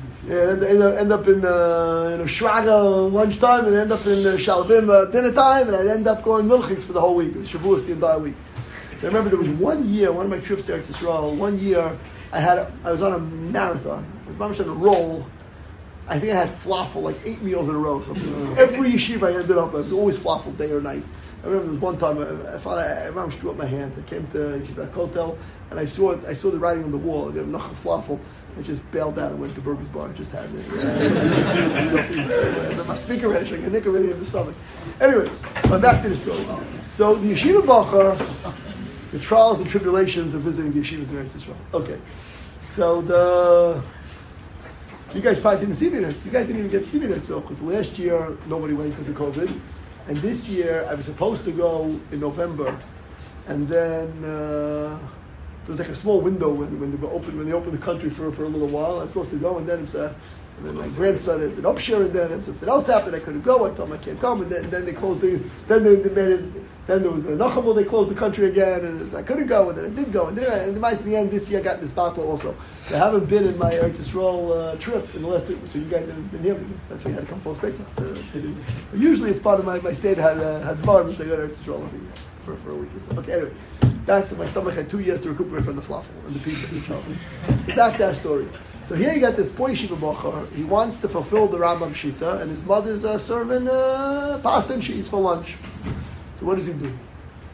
Shraga lunchtime, and end up in Shalvim dinner time, and I'd end up going milchiks for the whole week. Shavuos the entire week. So I remember there was one year, one of my trips to Eretz Yisrael, one year I was on a marathon. I was on a roll. I think I had falafel like 8 meals in a row. So every yeshiva I ended up, I was always falafel day or night. I remember this one time I thought I drew up my hands. I came to Yeshiva Kotel and I saw the writing on the wall. I got enough falafel. I just bailed out and went to Burger's Bar and just had it. My speaker had a nick already in the stomach. Anyway, but back to the story. So the Yeshiva Bacher, the trials and tribulations of visiting the yeshivas in Eretz Yisrael. Okay, so you guys probably didn't see me there. You guys didn't even get to see me there. So, because last year nobody went because of COVID, and this year I was supposed to go in November, and then there was like a small window when they opened the country for a little while. I was supposed to go, and then and then my grandson is an upshur, and then something else happened. I couldn't go. I told him I can't come, and then they closed then they made it. Then there was a Nachamol, they closed the country again, and I couldn't go, and then I did go. And then in the end, this year I got this battle also. So I haven't been in my Eretz Yisrael trip in the last 2 weeks, so you guys haven't been here because that's why you had to come post Pesach. Usually it's part of my state had farms, so I go to Eretz Yisrael every year for a week or so. Okay, anyway, back to my stomach had 2 years to recuperate from the falafel and the pizza. So back to that story. So here you got this boy Yeshiva Bacher. He wants to fulfill the Rambam Shita, and his mother's serving pasta and cheese for lunch. So what does he do?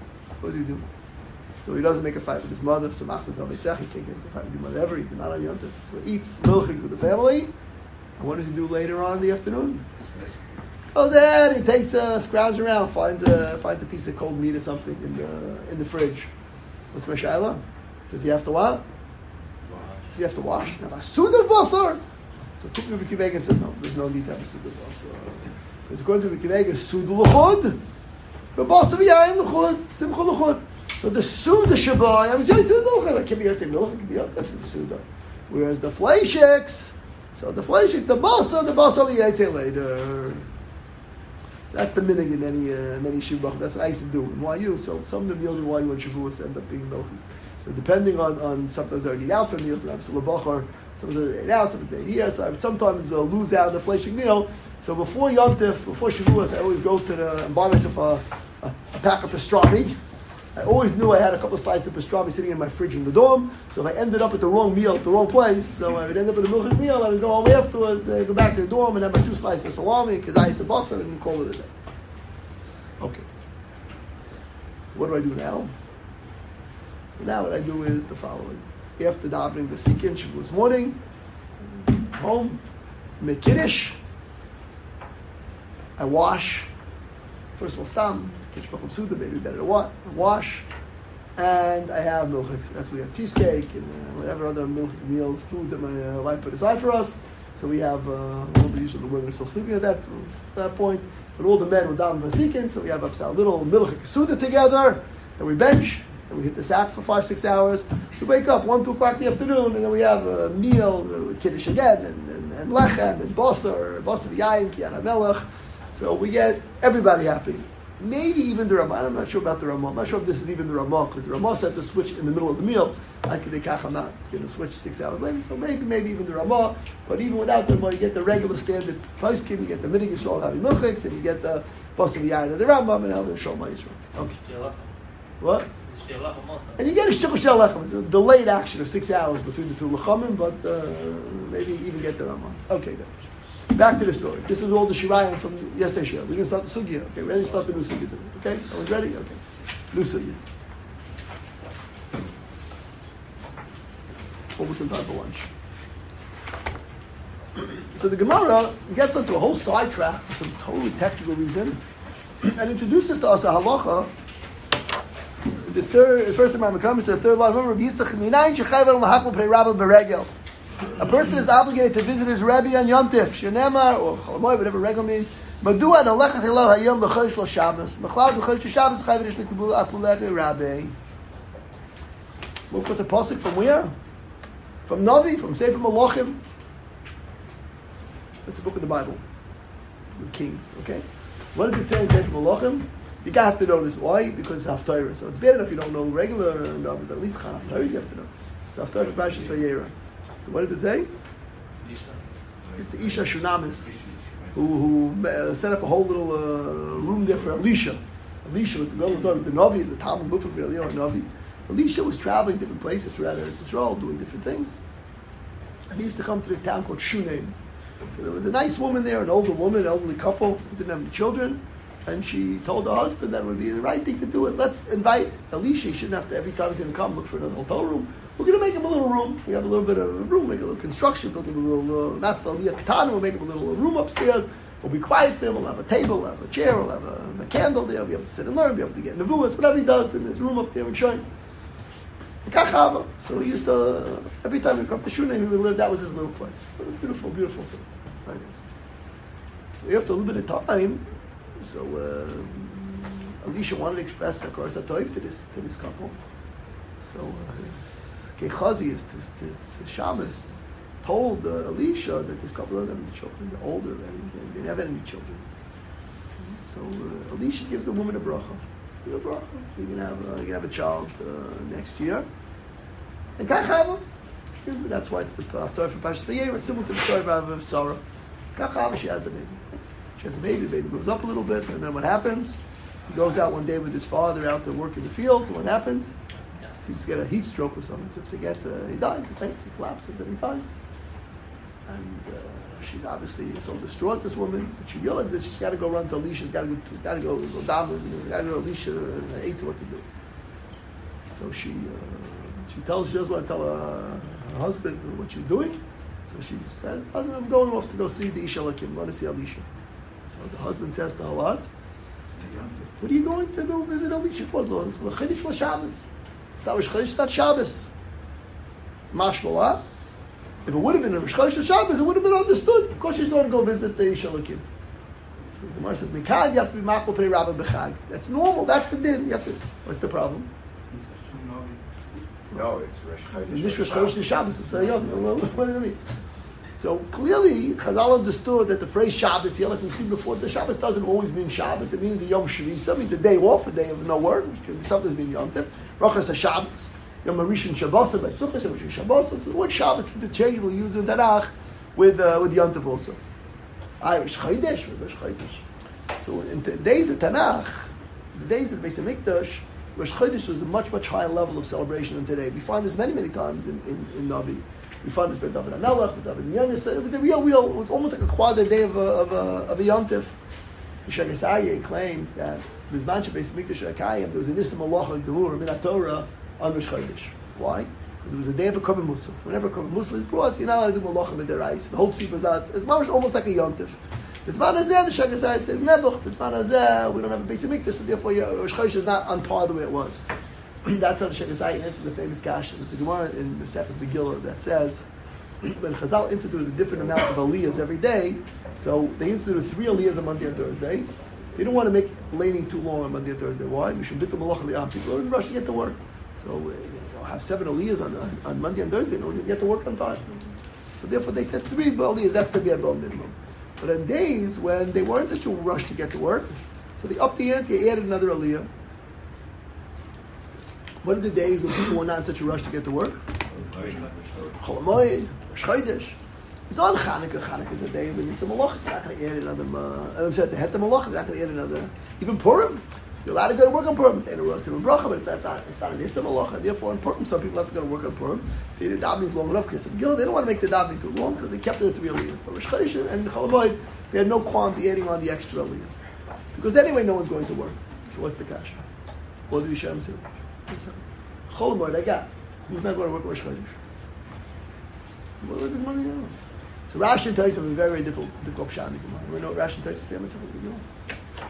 So he doesn't make a fight with his mother. So Machmas Avesach, he can't get into a fight with his mother ever. He's not on Yom Tov. He eats milchik with the family. And what does he do later on in the afternoon? Oh, then he takes scrounge around, finds a piece of cold meat or something in the fridge. What's my shayla? Does he have to what? Does he have to wash? Now, Sudav Basar. So Tukna B'Kivega says no. There's no need to have a Sudav Basar. Because according to B'Kivega, Sudav L'chod. The boss of Yain L'chod, Simcha L'chod. So the Suda Shabbat, I was going to the milk. I can't be going to milk. It can be up. That's the Suda. Whereas the fleishiks, the boss of Yain later. That's the minhag in many shibach. That's what I used to do in YU. So some of the meals in YU and Shavuos end up being milchis. So depending on sometimes I eat out for meals, but I'm still a bachar. Sometimes I eat out, sometimes I eat here. So I would sometimes lose out on the fleshing meal. So before Yom Tov, before Shavuos, I always go to and buy myself a pack of pastrami. I always knew I had a couple of slices of pastrami sitting in my fridge in the dorm. So if I ended up at the wrong meal at the wrong place, so I would end up with a milchik meal, I would go home afterwards, go back to the dorm and have my 2 slices of salami, because I used to bust it and call it a day. Okay. So what do I do now? So now what I do is the following. After davening the Sikin Shavuos morning, home, make Kiddush, I wash. First of all, stam, maybe better to what? I wash, and I have milchiks. That's we have cheesecake and whatever other meals, food that my wife put aside for us. So we have all the usual. The women are still sleeping at that point, but all the men were down in Vasikin. So we have a little milchik suda together, and we bench. And we hit the sack for 5-6 hours. We wake up 1-2 o'clock in the afternoon, and then we have a meal with kiddush again, and lechem, and basar yayin, kiyan melech. So we get everybody happy. maybe even the Ramah. I'm not sure about the Ramah. I'm not sure if this is even the Ramah, because the Ramah set the switch in the middle of the meal. Like the Kach, not. It's going to switch 6 hours later. So maybe even the Ramah. But even without the Ramah, you get the regular standard Paiskim, you get the Midig Yisrael Havi Milchiks, and you get the Basav Yayin of the Rambam, and the Shulma Yisrael. Okay. What? And you get a Shikul Shel Lechem. It's a delayed action of 6 hours between the two Lechamim, but maybe even get the Ramah. Okay, good. Back to the story. This is all the Shirayim from yesterday's show. We're going to start the Sugya. Okay, ready to start the new Sugya. Okay? Are we ready? Okay. New Sugya. Almost in time for lunch. So the Gemara gets onto a whole sidetrack for some totally technical reason and introduces to us a halacha. The first time I'm coming to the third line. Remember, Rabbi Yitzchak Minayin shechayver l'mahapul pnei Rabba beregel. A person is obligated to visit his Rebbe on Yom Tif, Shenemar, or Cholamoy, whatever regel means. Madua nalechas elo hayom l'chodesh lo Shabbos. Mechlad l'chodesh Shabbos chayver ish l'kibul apulecha Rabbi. We'll put the pasuk from where? From Navi, from Sefer Malachim. That's a book of the Bible, the Kings. Okay, what did it say in Sefer Malachim? You have to know this. Why? Because it's Haftarah. So it's bad enough if you don't know regular Navi, but at least Haftarah you have to know. It's Haftarah for Parshas Vayera. So what does it say? It's the Isha Shunamis who set up a whole little room there for Elisha. Elisha was the girl of the Navi, is the Talmud book for Eliyahu Navi. Elisha was traveling different places throughout Eretz Yisrael, doing different things. And he used to come to this town called Shunem. So there was a nice woman there, an older woman, an elderly couple, who didn't have any children. And she told her husband that would be the right thing to do is let's invite Elisha. He shouldn't have to, every time he's going to come, look for another hotel room. We're going to make him a little room. We have a little bit of a room, make a little construction, build him a little, that's the Aliyah Katana, we'll make him a little room upstairs. We'll be quiet for him, we'll have a table, we'll have a chair, we'll have a candle there, we'll be able to sit and learn, we'll be able to get nevuas, whatever he does in his room up there and shine. So he used to, every time he would come to Shunem, he would live, that was his little place. Beautiful, beautiful thing. Very nice. So after a little bit of time, so Elisha wanted to express the Koras HaToiv to this couple. So his Gechazi, his Shabbos, told Elisha that this couple doesn't have any children. They're older and they never had any children. So Elisha gives the woman a bracha. You're going to have a child next year. And Kachava, that's why it's the Haftarah for Parshas Vayera. It's similar to the story of Sarah. Kachava, she has a baby. She has a baby. The baby grows up a little bit, and then what happens? He goes out one day with his father out to work in the field. And what happens? He seems to get a heat stroke or something. So he dies. He faints. He collapses, and he dies. And she's obviously so distraught, this woman. But she realizes that she's got to go run to Elisha. She's got to go down. She's got to go to Elisha and Eitz what to do. So she doesn't want to tell her husband what she's doing. So she says, "Husband, I'm going off to go see the Isha Lakim. I'm going to see Elisha." So the husband says to her, "What? What are you going to go visit Elisha for? L'chidish for Shabbos. It's not Rosh Chodesh, it's not Shabbos. Mashma what? If it would have been a Rosh Chodesh or Shabbos, it would have been understood. Of course, she's going to go visit the Isha Lakim." So the Gemara says, "Mikad, you have to be machmor pnei Rabba b'chag." That's normal. That's the din. You have to. What's the problem? No, it's Rosh Chodesh. This Rosh Chodesh is Shabbos. So, what do you mean? So clearly, Chazal understood that the phrase Shabbos here, like we've seen before, the Shabbos doesn't always mean Shabbos. It means a Yom Shvisa. It means a day off, a day of no work. Something's mean Yom Tov. Rachas Shabbos. Yom Rishon Shabbos. By Sukkot, Yom Rishon Shabbos. So the word Shabbos is interchangeably used in Tanakh with Yom Tov also. Rosh Chodesh was Rosh Chodesh. So in the days of Tanakh, the days of Beis HaMikdash, Rosh Chodesh was a much, much higher level of celebration than today. We find this many, many times in Navi. We find this by David HaMelech, with David Yonis. It was a real, it was almost like a quasi day of a Yom Tov. Shegesh Aryeh claims that Bizman Beis HaMikdash Akayim, there was a Nisim Malacha Gemur Min HaTorah on Rosh Chodesh. Why? Because it was a day of a Korban Musaf. Whenever a Korban Musaf is brought, you're not allowed to do Malacha Mid'Oraisa. The whole Tzibah Zat is almost like a Yom Tov. Bizman Hazeh, the Shegesh Aryeh says Nebuch. Bizman Hazeh, we don't have a Beis HaMikdash, so therefore Rosh Chodesh is not on par the way it was. That's how the Shegesh Aryeh answers the famous Kasha. There's a Gemara in the Sefer Megillah that says when Chazal institutes a different amount of aliyahs every day, so they instituted 3 aliyahs on Monday and Thursday. They don't want to make laning too long on Monday and Thursday. Why? We should bittul malach liyam. People are in rush to get to work. So have 7 aliyahs on Monday and Thursday. No, you get to work on time. So therefore they said 3 aliyahs. That's the bare minimum. But on days when they weren't in such a rush to get to work, So they upped the ante, they added another aliyah. What are the days when people were not in such a rush to get to work? Chol Hamoed, Rosh Chodesh. It's on Chanukah. Chanukah is a day when it's a malach. It's not going to add another. I'm sorry, it's a het malach. It's not going to add another. Even Purim, you're allowed to go to work on Purim. It's a rosim and bracha, but it's not an issa malach. Therefore, in Purim, some people have to go to work on Purim. They did davening long enough because they don't want to make the davening too long, so they kept it as 3 aliyah. But Rosh Chodesh and Chol Hamoed, they had no qualms adding on the extra aliyah because anyway, no one's going to work. So what's the kasha? What do we share? Chol Hamoed, I got. Who's not going to work on Rosh Chodesh? What was the money now? So Rashi and Tosfos have a very, very difficult pshat in the Gemara. We know what Rashi and Tosfos say myself as we go.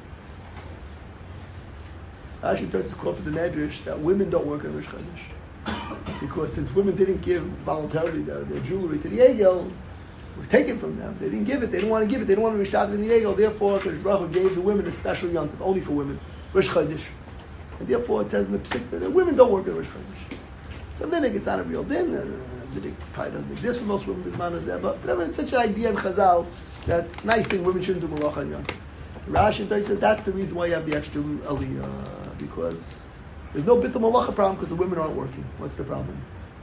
Rashi and Tosfos call for the Medrash that women don't work on Rosh Chodesh because since women didn't give voluntarily their jewelry to the Egel, it was taken from them. They didn't give it. They didn't want to give it. They didn't want to be shot in the Egel. Therefore, Kadosh Baruch Hu gave the women a special yontif only for women, Rosh Chodesh, and therefore it says in the Pesik that women don't work on Rosh Chodesh. So then it's not a real din. It probably doesn't exist for most women, Bisman is there, but whatever, it's such an idea in Chazal that nice thing, women shouldn't do malacha on Yom Tov. So Rashi and Tosfos says that's the reason why you have the extra aliyah, because there's no bit of malacha problem because the women aren't working. What's the problem?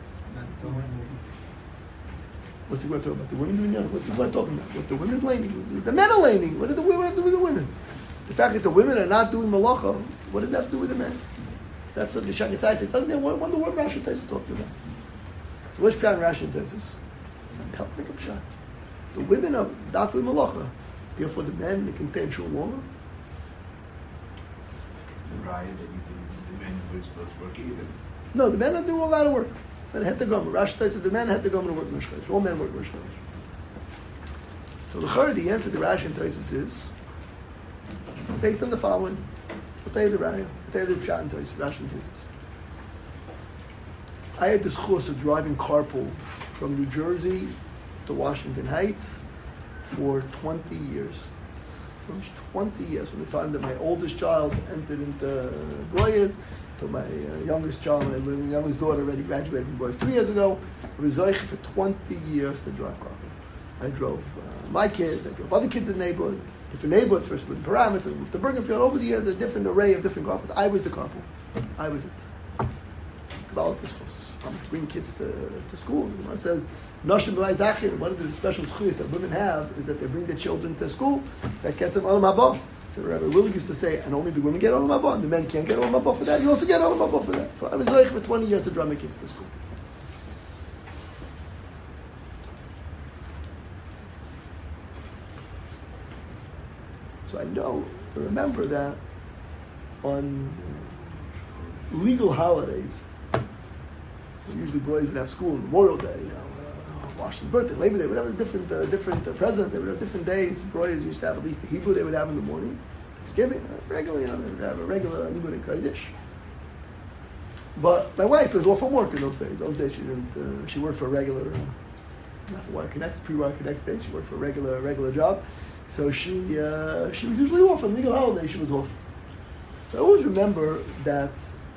What's the word talking about? The women's minyan. What's the word talking about? What the women's laning? The men are laning. What do the women have to do with the women? The fact that the women are not doing malacha, what does that have to do with the men? So that's what the Shagasai says. It doesn't wonder what Rashi and Tosfos talking about. So what's Pshat Rashi and Tosfos? It's a Peltic Pshat. The women are not doing malacha. Therefore, the men can stay in shul longer. It's a riot that the men were supposed to work either. No, the men are doing a lot of work. Men had to go. Rashi said the men had to go to work in Rosh Chodesh. All men work in Rosh Chodesh. So the answer to Rashi and Tosfos is based on the following. I'll tell you the Raya. I'll tell you the Pshat and Tosfos, Rashi and Tosfos. I had the schus of driving carpool from New Jersey to Washington Heights for 20 years. For 20 years, from the time that my oldest child entered into Goyas to my youngest child, my youngest daughter already graduated from Goyas 3 years ago. I was Zoich for 20 years to drive carpool. I drove my kids, I drove other kids in the neighborhood, different neighborhoods, first in Paramus, and moved to Bergenfield. Over the years, a different array of different carpools. I was the carpool. I was it. Developed this schus. Bring kids to school. The Gemara says, Nashim b'lai zachin, one of the special schus that women have is that they bring their children to school. That gets them olam haba. So Rabbi Willig used to say, and only the women get olam haba, and the men can't get olam haba for that. You also get olam haba for that. So I was like for 20 years to drive my kids to school. So I remember that on legal holidays, usually boys would have school on Memorial Day, Washington's birthday, Labor Day, whatever, different presidents, they would have different days. Boys used to have at least the Hebrew they would have in the morning. Thanksgiving, regular, they would have a regular Nibud and Kodesh. But my wife was off from work in those days. Those days she didn't. She worked for a regular, not for Wire Connects, pre-Wire Connects day. She worked for a regular job. So she was usually off on legal holiday. She was off. So I always remember that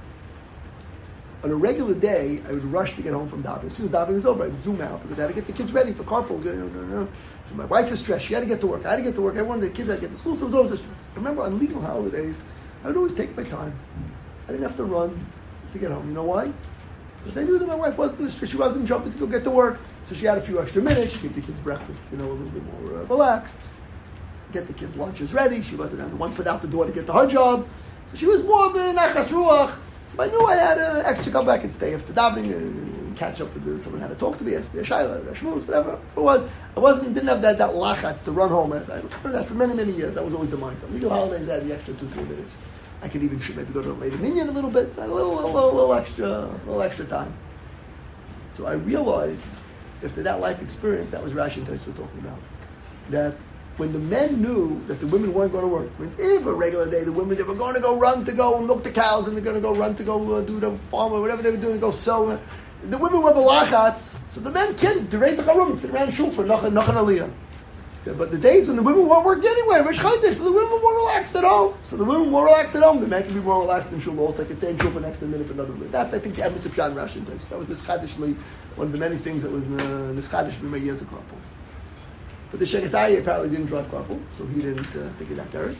on a regular day, I would rush to get home from davening. As soon as davening was over, I would zoom out because I had to get the kids ready for carpool. So my wife was stressed. She had to get to work. I had to get to work. Everyone, the kids had to get to school, so it was always a stress. I remember on legal holidays, I would always take my time. I didn't have to run to get home. You know why? Because I knew that my wife wasn't going to stress. She wasn't jumping to go get to work. So she had a few extra minutes. She could give the kids breakfast, a little bit more relaxed. Get the kids' lunches ready. She wasn't on 1 foot out the door to get to her job. So she was more of a nachas ruach. So I knew I had an extra come back and stay after davening and catch up with someone had to talk to me, ask me a shayla, a shmuz, whatever it was. Didn't have that lachatz to run home. I remember that for many, many years. That was always the mindset. Legal holidays, I had the extra 2-3 minutes. I could even maybe go to a later minyan a little bit, a little extra time. So I realized after that life experience, that was Rashi and Tosfos were talking about, that when the men knew that the women weren't going to work, means if a regular day the women, they were going to go run to go and milk the cows, and they're going to go run to go do the farm or whatever they were doing, to go sow. The women were the lachats, so the men can't raise the charum and sit around shul for nachan aliyah. So, but the days when the women weren't working anyway, Rosh Chodesh, so the women were more relaxed at home. So the women were more relaxed at home. The men can be more relaxed in shul also. They can stay in shul for next minute for another minute. That's, I think, the emes of Pshat Rashi and Tosfos. That was this chadishly, one of the many things that was this chadish we made years ago. But the Sheikh Isaiah apparently didn't drive carpool, so he didn't think of that teretz.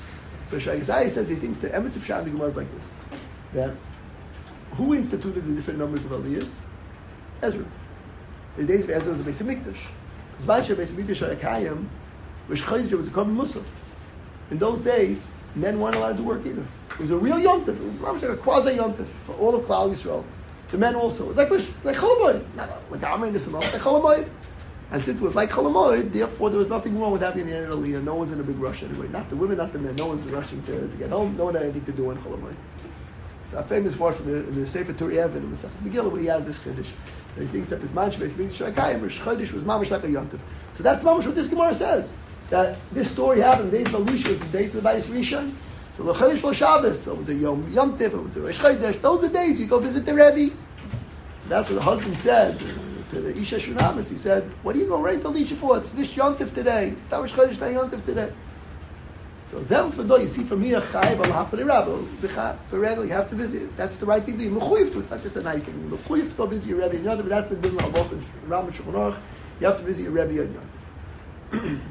So Shaykh says he thinks the emes of Pshat in the Gemara is like this: that who instituted the different numbers of Aliyahs? Ezra. The days of Ezra was the Beis Hamikdash. Zman Beis Hamikdash Hayakayim, which Chodesh was a common Musaf. In those days, men weren't allowed to work either. It was a real yontif. It was like a quasi yontif for all of Klal Yisrael. The men also. It was like Cholamoid. Not like Amrin Nissimah, like Cholamoid. And since it was like Cholamoid, therefore there was nothing wrong with having an Aliyah. No one was in a big rush anyway. Not the women, not the men. No one's rushing to get home. No one had anything to do in Cholamoid. So a famous word from the Sefer Turi Even in the Masechtas Megillah, where he has this Chiddush. He thinks that this Manch basically Shakayim, Rosh Chodesh was mamash like a yontif. So that's mamash what this Gemara says. That this story happened in the days of Elisha, the days of the Bayis Rishon. So the Chodesh was Shabbos. So it was a Yom Tif. It was a Rosh Chodesh. Those are days you go visit the Rebbe. So that's what the husband said to the Isha Shunamis. He said, "What are you going right to Elisha for? It's this yontif today. It's not Rosh Chodesh, not yontif today." So Zem Fado, you see from here, Chayiv al Hapari Rabbi, you have to visit. That's the right thing to do. You're mechuyev to it. It's not just a nice thing. You're mechuyev to go visit your Rebbe and Yontif, but that's the din of Avoch and Ram and Shulchan Aruch. You have to visit your Rebbe and Yontif.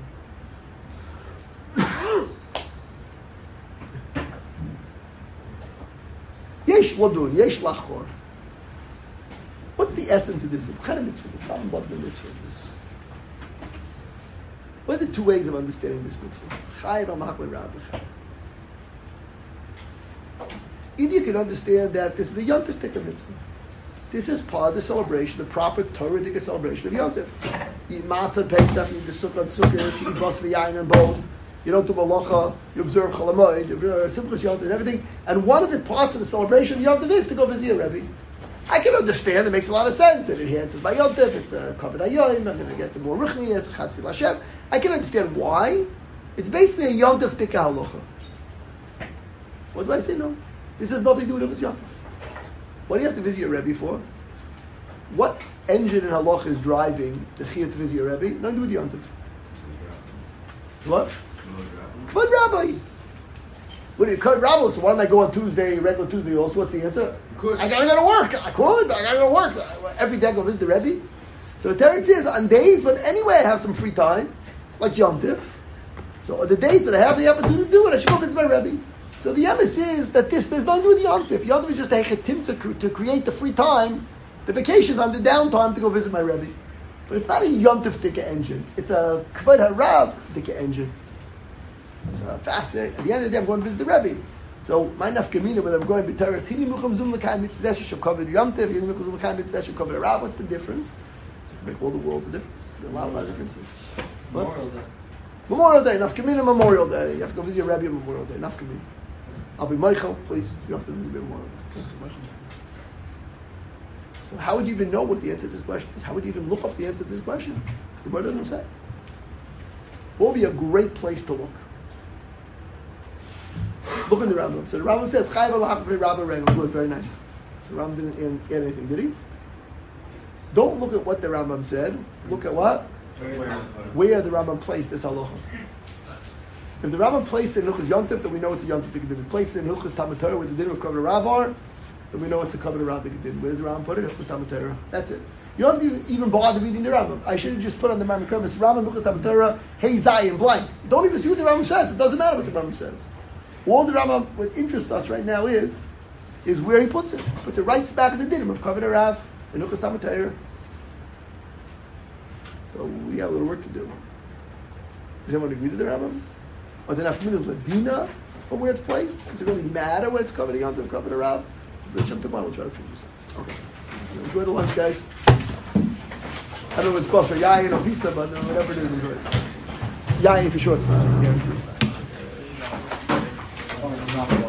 Yesh Ladun, Yesh Lachor. What's the essence of this? What kind of mitzvah? What mitzvah is this? What are the two ways of understanding this mitzvah? Chayiv al-Machmir Rabbi. Either you can understand that this is a Yontif Tikka mitzvah. This is part of the celebration, the proper Torah Tikka celebration of Yontif. You eat matzah Pesach, you eat the sukkah and sukkah, you eat bas v'yayin and both. You don't do malacha, you observe chalamoid, you observe simplest Yontif and everything. And one of the parts of the celebration of Yontif is to go visit your Rebbe. I can understand, it makes a lot of sense. It enhances my Yontif, it's a Kavod Hayoim, I'm going to get some more Ruchnias, Chatzil Hashem. I can understand why. It's basically a Yontif Tikka halacha. What do I say? No. This has nothing to do with his Yontif. What do you have to visit your Rebbe for? What engine in halacha is driving the Chiyah to visit your Rebbe? Nothing to do with Yontif. What? Kvod Rabbi. What do you Kvod Rabbi? So why don't I go on Tuesday, regular Tuesday also? What's the answer? I gotta go to work. I gotta go to work. Every day I go visit the Rebbe. So the Teretz is on days when anyway I have some free time, like Yontif. So the days that I have the opportunity to do it, I should go visit my Rebbe. So the emes is that there's nothing to do with Yontif. Yontif is just a chetim to create the free time, the vacation time, the downtime to go visit my Rebbe. But it's not a Yontif Tikka engine. It's a Kvod Harav Tikka engine. So fascinating. At the end of the day, I'm going to visit the Rebbe. So my nafkamina, when I'm going to B'teres, hini mucham zum l'kayim mitzvah should cover Yontif, hini mucham zum l'kayim mitzvah should cover Harav. What's the difference? So it make all the world a difference. A lot of differences. Memorial Day. Memorial Day, nafkamina Memorial Day. You have to go visit your Rebbe on Memorial Day. Nafkamina. I'll be Michael, please. You don't have to visit me Memorial Day. So how would you even know what the answer to this question is? How would you even look up the answer to this question? The word doesn't say. What would be a great place to look? Look in the Rambam. So the Rambam says, Chayiv al-Hachmir Rabbi Rambam. Good, very nice. So the Rambam didn't add anything, did he? Don't look at what the Rambam said. Look at what? Where the Rambam placed this halacha. If the Rambam placed it in Hilchos Yontif, then we know it's a Yontif Tikka. If he placed it in Hilchos Talmud Torah, where the din of Kavod Harav, then we know it's a Kavod Harav Tikka din. Where does the Rambam put it? Hilchos Talmud Torah. That's it. You don't have to even bother reading the Rambam. I should have just put on the Rambam Kermis, Rambam Hilchos Talmud Torah, Hey Zayin, blank. Don't even see what the Rambam says. It doesn't matter what the Rambam says. All the Rambam, what interests us right now is where he puts it. Puts it right back in the din of Kavod Harav in Hilchos Talmud Torah. So we have a little work to do. Does anyone agree to the Rambam? Or then after is Ladina from where it's placed? Does it really matter where it's covered? You don't have to cover it around. We'll try to figure this out. Okay. Enjoy the lunch, guys. I don't know if it's called for yayin or pizza, but whatever it is, enjoy it. Yayin for sure. It's not guaranteed.